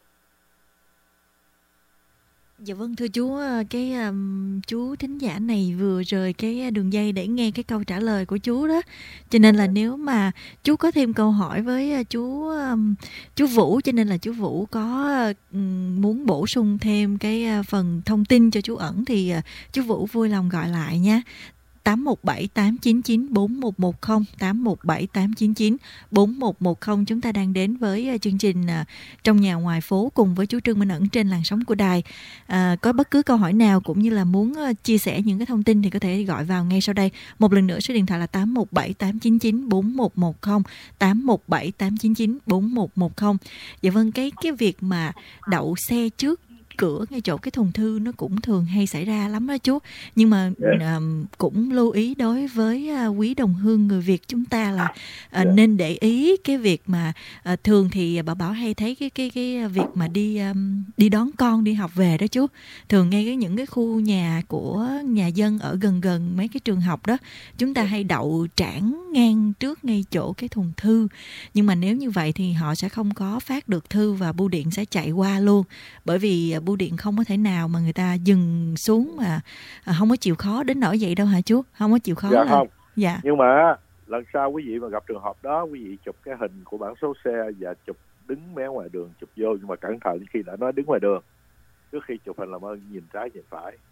Dạ vâng, thưa chú, cái um, chú thính giả này vừa rời cái đường dây để nghe cái câu trả lời của chú đó. Cho nên là nếu mà chú có thêm câu hỏi với chú um, chú Vũ, cho nên là chú Vũ có um, muốn bổ sung thêm cái phần thông tin cho chú Ẩn thì uh, chú Vũ vui lòng gọi lại nha. tám một bảy tám chín chín bốn một một không, tám một bảy tám chín chín bốn một một không. Chúng ta đang đến với chương trình Trong Nhà Ngoài Phố cùng với chú Trương Minh Ẩn trên làn sóng của đài. À, có bất cứ câu hỏi nào cũng như là muốn chia sẻ những cái thông tin thì có thể gọi vào ngay sau đây. Một lần nữa số điện thoại là tám một bảy tám chín chín bốn một một không, tám một bảy tám chín chín bốn một một không. Dạ vâng, cái cái việc mà đậu xe trước cửa ngay chỗ cái thùng thư nó cũng thường hay xảy ra lắm đó chú. Nhưng mà yeah. uh, cũng lưu ý đối với uh, quý đồng hương người Việt chúng ta là uh, yeah. nên để ý cái việc mà uh, thường thì bà Bảo hay thấy cái cái cái việc mà đi um, đi đón con đi học về đó chú. Thường ngay cái những cái khu nhà của nhà dân ở gần gần mấy cái trường học đó, chúng ta yeah. hay đậu trảng ngang trước ngay chỗ cái thùng thư. Nhưng mà nếu như vậy thì họ sẽ không có phát được thư và bưu điện sẽ chạy qua luôn. Bởi vì bưu điện không có thể nào mà người ta dừng xuống mà không có chịu khó đến nỗi vậy đâu hả chú? Không có chịu khó. Dạ là... không. Dạ. Nhưng mà lần sau quý vị mà gặp trường hợp đó, quý vị chụp cái hình của bản số xe và chụp đứng mé ngoài đường chụp vô, nhưng mà cẩn thận khi đã nói đứng ngoài đường. Trước khi chụp hình làm ơn nhìn trái nhìn phải.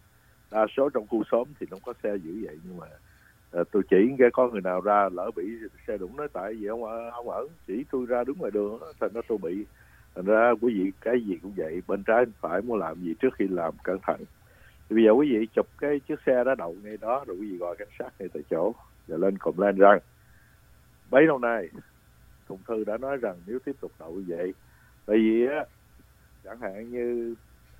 đa số trong khu xóm thì không có xe dữ vậy, nhưng mà à, tôi chỉ cái có người nào ra lỡ bị xe đụng, nói tại vì ông ông ở chỉ tôi ra đứng ngoài đường đó, thành ra tôi bị. Thành ra quý vị cái gì cũng vậy, bên trái bên phải muốn làm gì trước khi làm cẩn thận. Thì bây giờ quý vị chụp cái chiếc xe đó đậu ngay đó, rồi quý vị gọi cảnh sát ngay tại chỗ và lên complain rằng bấy lâu nay thùng thư đã nói rằng nếu tiếp tục đậu như vậy, tại vì á, chẳng hạn như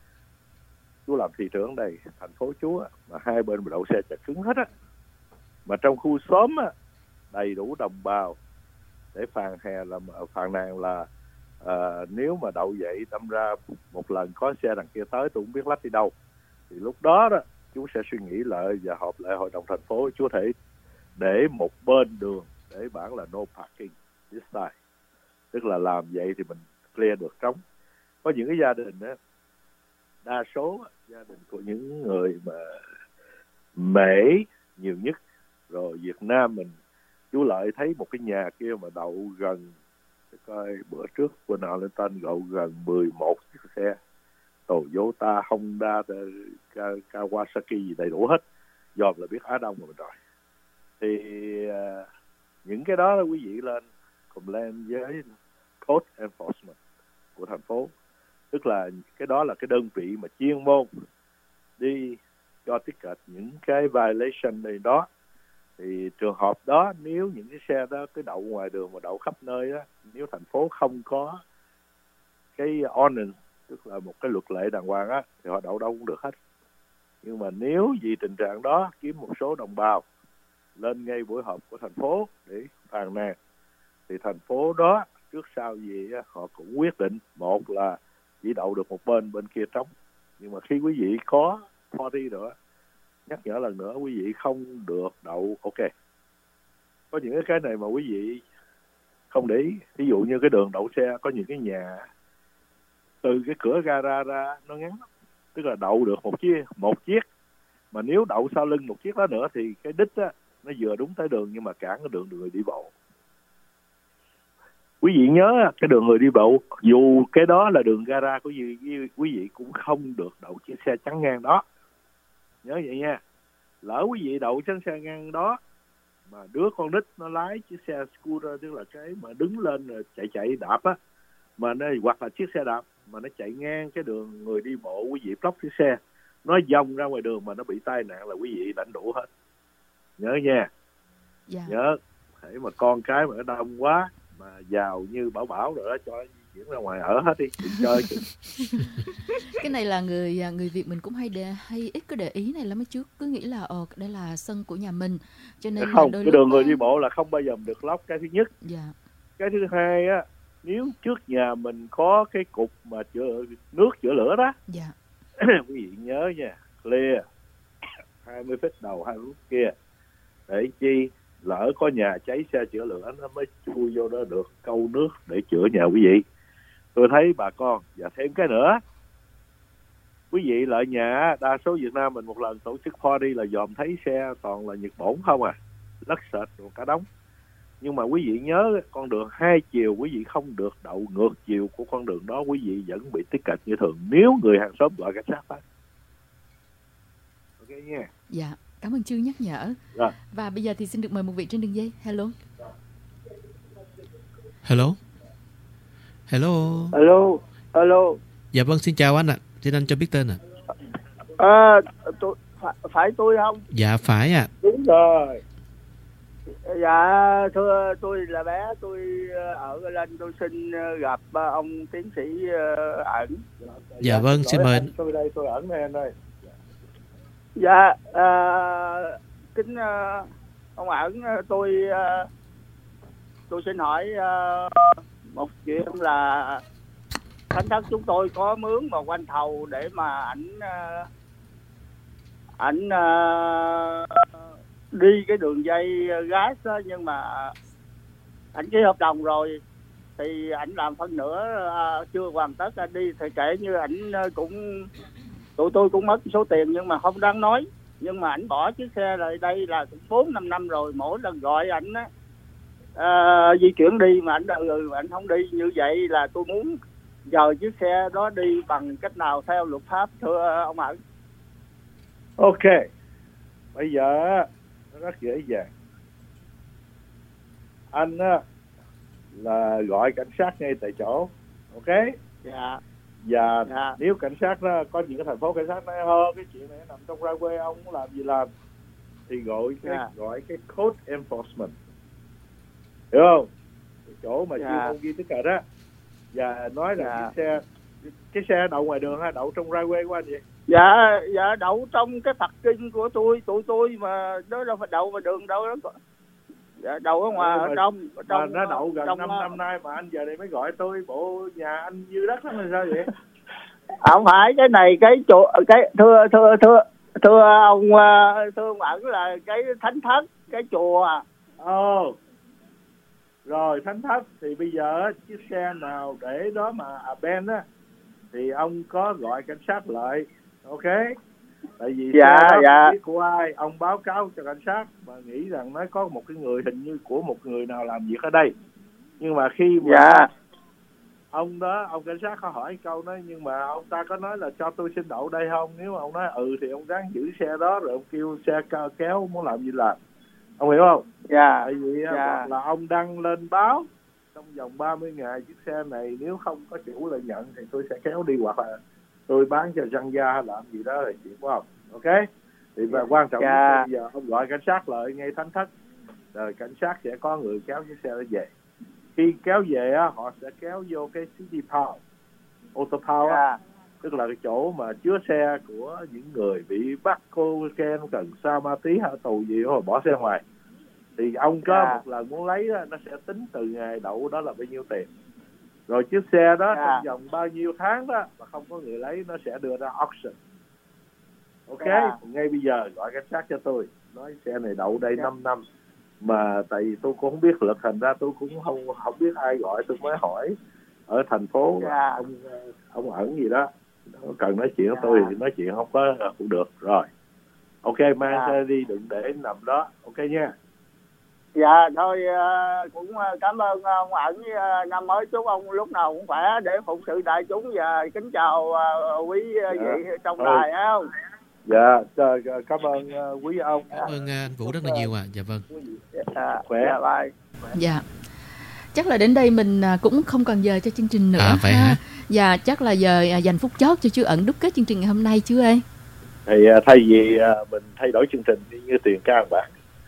chú làm thị trưởng đây, thành phố chú á, mà hai bên đậu xe chật cứng hết á, mà trong khu xóm á, đầy đủ đồng bào để phàn hè là phàn nàn là à, nếu mà đậu vậy đâm ra một lần có xe đằng kia tới tôi không biết lách đi đâu, thì lúc đó đó chú sẽ suy nghĩ lại và họp lại hội đồng thành phố, chú thể để một bên đường để bản là no parking this side, tức là làm vậy thì mình clear được trống. Có những cái gia đình á, đa số gia đình của những người mà Mễ nhiều nhất, rồi Việt Nam mình, chú Lợi thấy một cái nhà kia mà đậu gần, coi bữa trước của Arlington đậu gần mười một chiếc xe Toyota, Honda, Kawasaki gì đầy đủ hết, dòm là biết Á Đông rồi mình rồi. Thì uh, những cái đó là quý vị lên complain với code enforcement của thành phố, tức là cái đó là cái đơn vị mà chuyên môn đi cho ticket những cái violation này đó. Thì trường hợp đó, nếu những cái xe đó cứ đậu ngoài đường mà đậu khắp nơi đó, nếu thành phố không có cái ordinance, tức là một cái luật lệ đàng hoàng á, thì họ đậu đâu cũng được hết. Nhưng mà nếu vì tình trạng đó, kiếm một số đồng bào lên ngay buổi họp của thành phố để phàn nàn, thì thành phố đó trước sau gì á, họ cũng quyết định, một là chỉ đậu được một bên, bên kia trống. Nhưng mà khi quý vị có party nữa, nhắc nhở lần nữa, quý vị không được đậu. Ok, có những cái này mà quý vị không để ý. Ví dụ như cái đường đậu xe, có những cái nhà từ cái cửa gara ra nó ngắn, tức là đậu được một chiếc một chiếc mà nếu đậu sau lưng một chiếc đó nữa thì cái đích á, nó vừa đúng tới đường nhưng mà cản cái đường người đi bộ. Quý vị nhớ cái đường người đi bộ, dù cái đó là đường gara của quý vị, quý vị cũng không được đậu chiếc xe chắn ngang đó. Nhớ vậy nha. Lỡ quý vị đậu chiếc xe ngang đó mà đứa con nít nó lái chiếc xe scooter, tức là cái mà đứng lên rồi chạy chạy đạp á, mà nó hoặc là chiếc xe đạp mà nó chạy ngang cái đường người đi bộ, quý vị block chiếc xe, nó dòng ra ngoài đường mà nó bị tai nạn là quý vị lãnh đủ hết. Nhớ nha. Dạ. Nhớ, hãy mà con cái mà nó đông quá mà giàu như Bảo Bảo rồi đó, cho chuyển ra ngoài ở hết đi, đừng chơi. Cái này là người người Việt mình cũng hay để hay ít có để ý này lắm. Mấy trước cứ nghĩ là ồ đây là sân của nhà mình, cho nên không, đôi cái đường người đi bộ là không bao giờ được lóc. Cái thứ nhất. Dạ. Cái thứ hai á, nếu trước nhà mình có cái cục mà chữa nước chữa lửa đó, dạ. quý vị nhớ nha, clear hai mươi feet đầu hai mươi feet kia, để chi lỡ có nhà cháy xe chữa lửa nó mới chui vô đó được câu nước để chữa nhà quý vị. Tôi thấy bà con, và thêm cái nữa, quý vị lại nhà, đa số Việt Nam mình một lần tổ chức party là dòm thấy xe toàn là Nhật Bản không à, lắc sệt rồi cả đống. Nhưng mà quý vị nhớ con đường hai chiều quý vị không được đậu ngược chiều của con đường đó, quý vị vẫn bị ticket như thường nếu người hàng xóm gọi cảnh sát tới. Ok nha. Dạ, cảm ơn Trương nhắc nhở. Rồi. Và bây giờ thì xin được mời một vị trên đường dây. Hello. Hello. Hello. Hello. Hello. Dạ vâng, xin chào anh ạ. À. Xin anh cho biết tên ạ. À. À, tôi, phải, phải tôi không? Dạ phải ạ. À. Đúng rồi. Dạ thưa, tôi là bé, tôi ở lên tôi xin gặp ông tiến sĩ Ẩn. Dạ vâng, xin mời. Tôi đây, tôi Ẩn đây anh ơi. Dạ, à, kính uh, ông Ẩn, tôi uh, tôi xin hỏi uh, một chuyện là thánh thất chúng tôi có mướn một anh thầu để mà ảnh uh, ảnh uh, đi cái đường dây gas đó, nhưng mà ảnh ký hợp đồng rồi thì ảnh làm phân nửa uh, chưa hoàn tất, đi thì kể như ảnh cũng tụi tôi cũng mất số tiền nhưng mà không đáng nói. Nhưng mà ảnh bỏ chiếc xe lại đây là cũng bốn năm năm rồi, mỗi lần gọi ảnh á uh, di chuyển đi mà ảnh ừ, ảnh không đi. Như vậy là tôi muốn giờ chiếc xe đó đi bằng cách nào theo luật pháp, thưa ông Ẩn? Ok, bây giờ nó rất dễ dàng. Anh á là gọi cảnh sát ngay tại chỗ, ok? Dạ. Và dạ. nếu cảnh sát đó, có những cái thành phố cảnh sát nói hơ cái chuyện này nằm trong ra quê ông muốn làm gì làm, thì gọi cái dạ. gọi cái code enforcement, hiểu không? Cái chỗ mà dạ. chuyên môn ghi tất cả đó, và nói là dạ. cái xe cái xe đậu ngoài đường hay đậu trong ra quê của anh vậy? Dạ, dạ đậu trong cái parking của tôi, tụi tôi mà đó đâu phải đậu ngoài đường đâu đó. Dạ, đậu ở ngoài ở trong, ở trong mà nó đậu gần trong, năm năm nay mà anh giờ này mới gọi tôi, bộ nhà anh dư đất lắm là sao vậy? Không phải cái này cái chỗ cái thưa thưa thưa thưa ông thưa ông ẩn là cái thánh thất, cái chùa. Ồ. Oh. Rồi thánh thất thì bây giờ chiếc xe nào để đó mà à, Ben á thì ông có gọi cảnh sát lại, ok? Tại vì dạ, xe đó dạ. biết của ai, ông báo cáo cho cảnh sát mà nghĩ rằng nó có một cái người hình như của một người nào làm việc ở đây. Nhưng mà khi mà dạ. ông đó, ông cảnh sát có hỏi câu đó, nhưng mà ông ta có nói là cho tôi xin đậu đây không? Nếu mà ông nói ừ thì ông ráng giữ xe đó rồi ông kêu xe kéo muốn làm gì làm. Ông hiểu không? Dạ. Tại vì dạ. là ông đăng lên báo trong vòng ba mươi ngày chiếc xe này nếu không có chủ lại nhận thì tôi sẽ kéo đi, hoặc là tôi bán cho dân gia hay làm gì đó là chuyện của ông, ok? Thì và quan trọng dạ. bây giờ ông gọi cảnh sát lại ngay thánh thất, rồi cảnh sát sẽ có người kéo chiếc xe đó về. Khi kéo về á, họ sẽ kéo vô cái City Park, Auto Park dạ. á, tức là cái chỗ mà chứa xe của những người bị bắt cocaine, cần sa ma túy hay tù gì rồi bỏ xe ngoài. Thì ông có dạ. một lần muốn lấy đó, nó sẽ tính từ ngày đậu đó là bao nhiêu tiền. Rồi chiếc xe đó dạ. trong vòng bao nhiêu tháng đó mà không có người lấy, nó sẽ đưa ra auction. Ok, dạ. ngay bây giờ gọi cảnh sát cho tôi, nói xe này đậu đây dạ. năm năm. Mà tại vì tôi cũng không biết luật, thành ra tôi cũng không không biết ai gọi, tôi mới hỏi ở thành phố dạ. ông ông ẩn gì đó, cần nói chuyện với dạ. tôi thì nói chuyện không có cũng được rồi. Ok, mang dạ. xe đi, đừng để nằm đó, ok nha. Dạ thôi cũng cảm ơn ông ẩn, năm mới chúc ông lúc nào cũng khỏe để phụng sự đại chúng, và kính chào quý dạ. vị trong thôi. Đài không? Dạ, cảm ơn quý ông. Cảm ơn anh Vũ rất là nhiều ạ. À. Dạ vâng. Dạ, khỏe. Dạ, bye. Dạ. Chắc là đến đây mình cũng không còn giờ cho chương trình nữa. À, phải ha. Dạ, chắc là giờ dành phút chót cho chú Ẩn đúc kết chương trình ngày hôm nay chú ơi. Thì thay vì mình thay đổi chương trình như tiền ca bạn.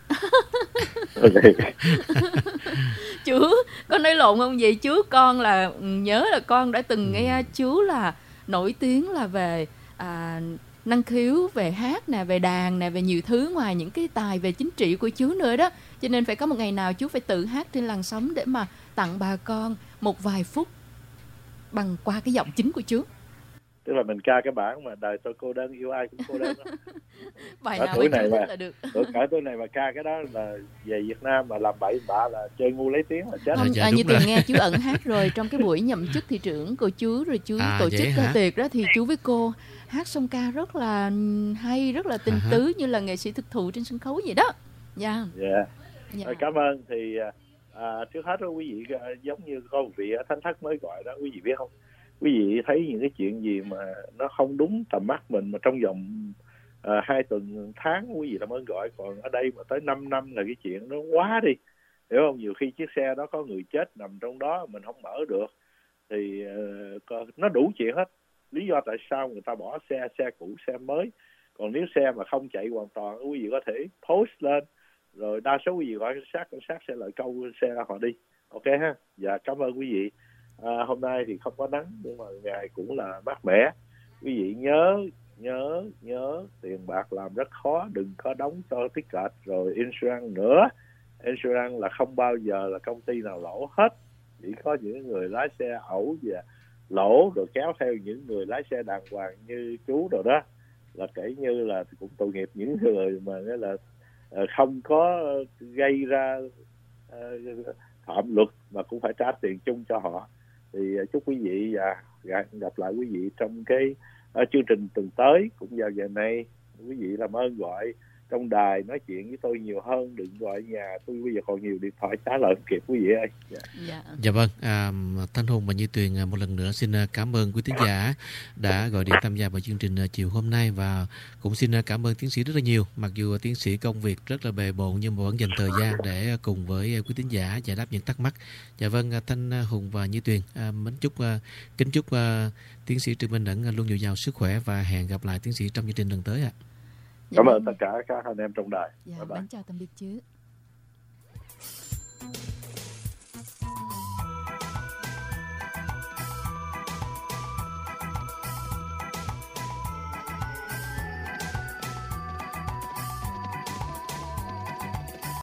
Chú có nói lộn không vậy chú? Con là nhớ là con đã từng nghe chú là nổi tiếng là về à, năng khiếu về hát nè, về đàn nè, về nhiều thứ ngoài những cái tài về chính trị của chú nữa đó. Cho nên phải có một ngày nào chú phải tự hát trên làn sóng để mà tặng bà con một vài phút bằng qua cái giọng chính của chú. Tức là mình ca cái bản mà đời tôi cô đơn yêu ai cũng cô đơn đó. Bài nào tuổi này mà, là được. Cả tuổi này mà ca cái đó là về Việt Nam mà làm bậy bạ là chơi ngu lấy tiếng là chết. Không, à, như từng nghe chú Ẩn hát rồi trong cái buổi nhậm chức thị trưởng của chú, rồi chú à, tổ chức ca tiệc đó, thì chú với cô hát song ca rất là hay, rất là tình à, tứ như là nghệ sĩ thực thụ trên sân khấu vậy đó. Dạ. Yeah. Yeah. Yeah. Cảm ơn. Thì à, trước hết đó quý vị, giống như có một vị thánh thất mới gọi đó, quý vị biết không? Quý vị thấy những cái chuyện gì mà nó không đúng tầm mắt mình mà trong vòng uh, hai tuần tháng quý vị đã mới gọi, còn ở đây mà tới năm năm là cái chuyện nó quá đi, hiểu không? Nhiều khi chiếc xe đó có người chết nằm trong đó mình không mở được thì uh, nó đủ chuyện hết. Lý do tại sao người ta bỏ xe, xe cũ, xe mới. Còn nếu xe mà không chạy hoàn toàn, quý vị có thể post lên, rồi đa số quý vị gọi cảnh sát, cảnh sát sẽ lại câu xe ra họ đi. Ok ha? Dạ, cảm ơn quý vị. À, hôm nay thì không có nắng nhưng mà ngày cũng là mát mẻ. Quý vị nhớ nhớ nhớ tiền bạc làm rất khó, đừng có đóng cho ticket rồi insurance nữa. Insurance là không bao giờ là công ty nào lỗ hết, chỉ có những người lái xe ẩu và lỗ rồi kéo theo những người lái xe đàng hoàng như chú rồi đó, là kể như là cũng tội nghiệp những người mà nghĩa là không có gây ra uh, phạm luật mà cũng phải trả tiền chung cho họ. Thì chúc quý vị và gặp lại quý vị trong cái uh, chương trình tuần tới cũng vào giờ này. Quý vị làm ơn gọi trong đài nói chuyện với tôi nhiều hơn, đừng gọi nhà tôi bây giờ còn nhiều điện thoại trả lời không kịp quý vị ơi. Dạ, dạ. Dạ vâng, à, Thanh Hùng và Như Tuyền một lần nữa xin cảm ơn quý thính giả đã gọi điện tham gia vào chương trình chiều hôm nay, và cũng xin cảm ơn tiến sĩ rất là nhiều. Mặc dù tiến sĩ công việc rất là bề bộn nhưng mà vẫn dành thời gian để cùng với quý thính giả giải đáp những thắc mắc. Dạ vâng, Thanh Hùng và Như Tuyền à, mến chúc kính chúc uh, tiến sĩ Trương Minh Ẩn luôn dồi dào sức khỏe và hẹn gặp lại tiến sĩ trong chương trình lần tới ạ. À. Cảm ơn tất cả các anh em trong đài. Dạ, bye bye. Chào tạm biệt chứ.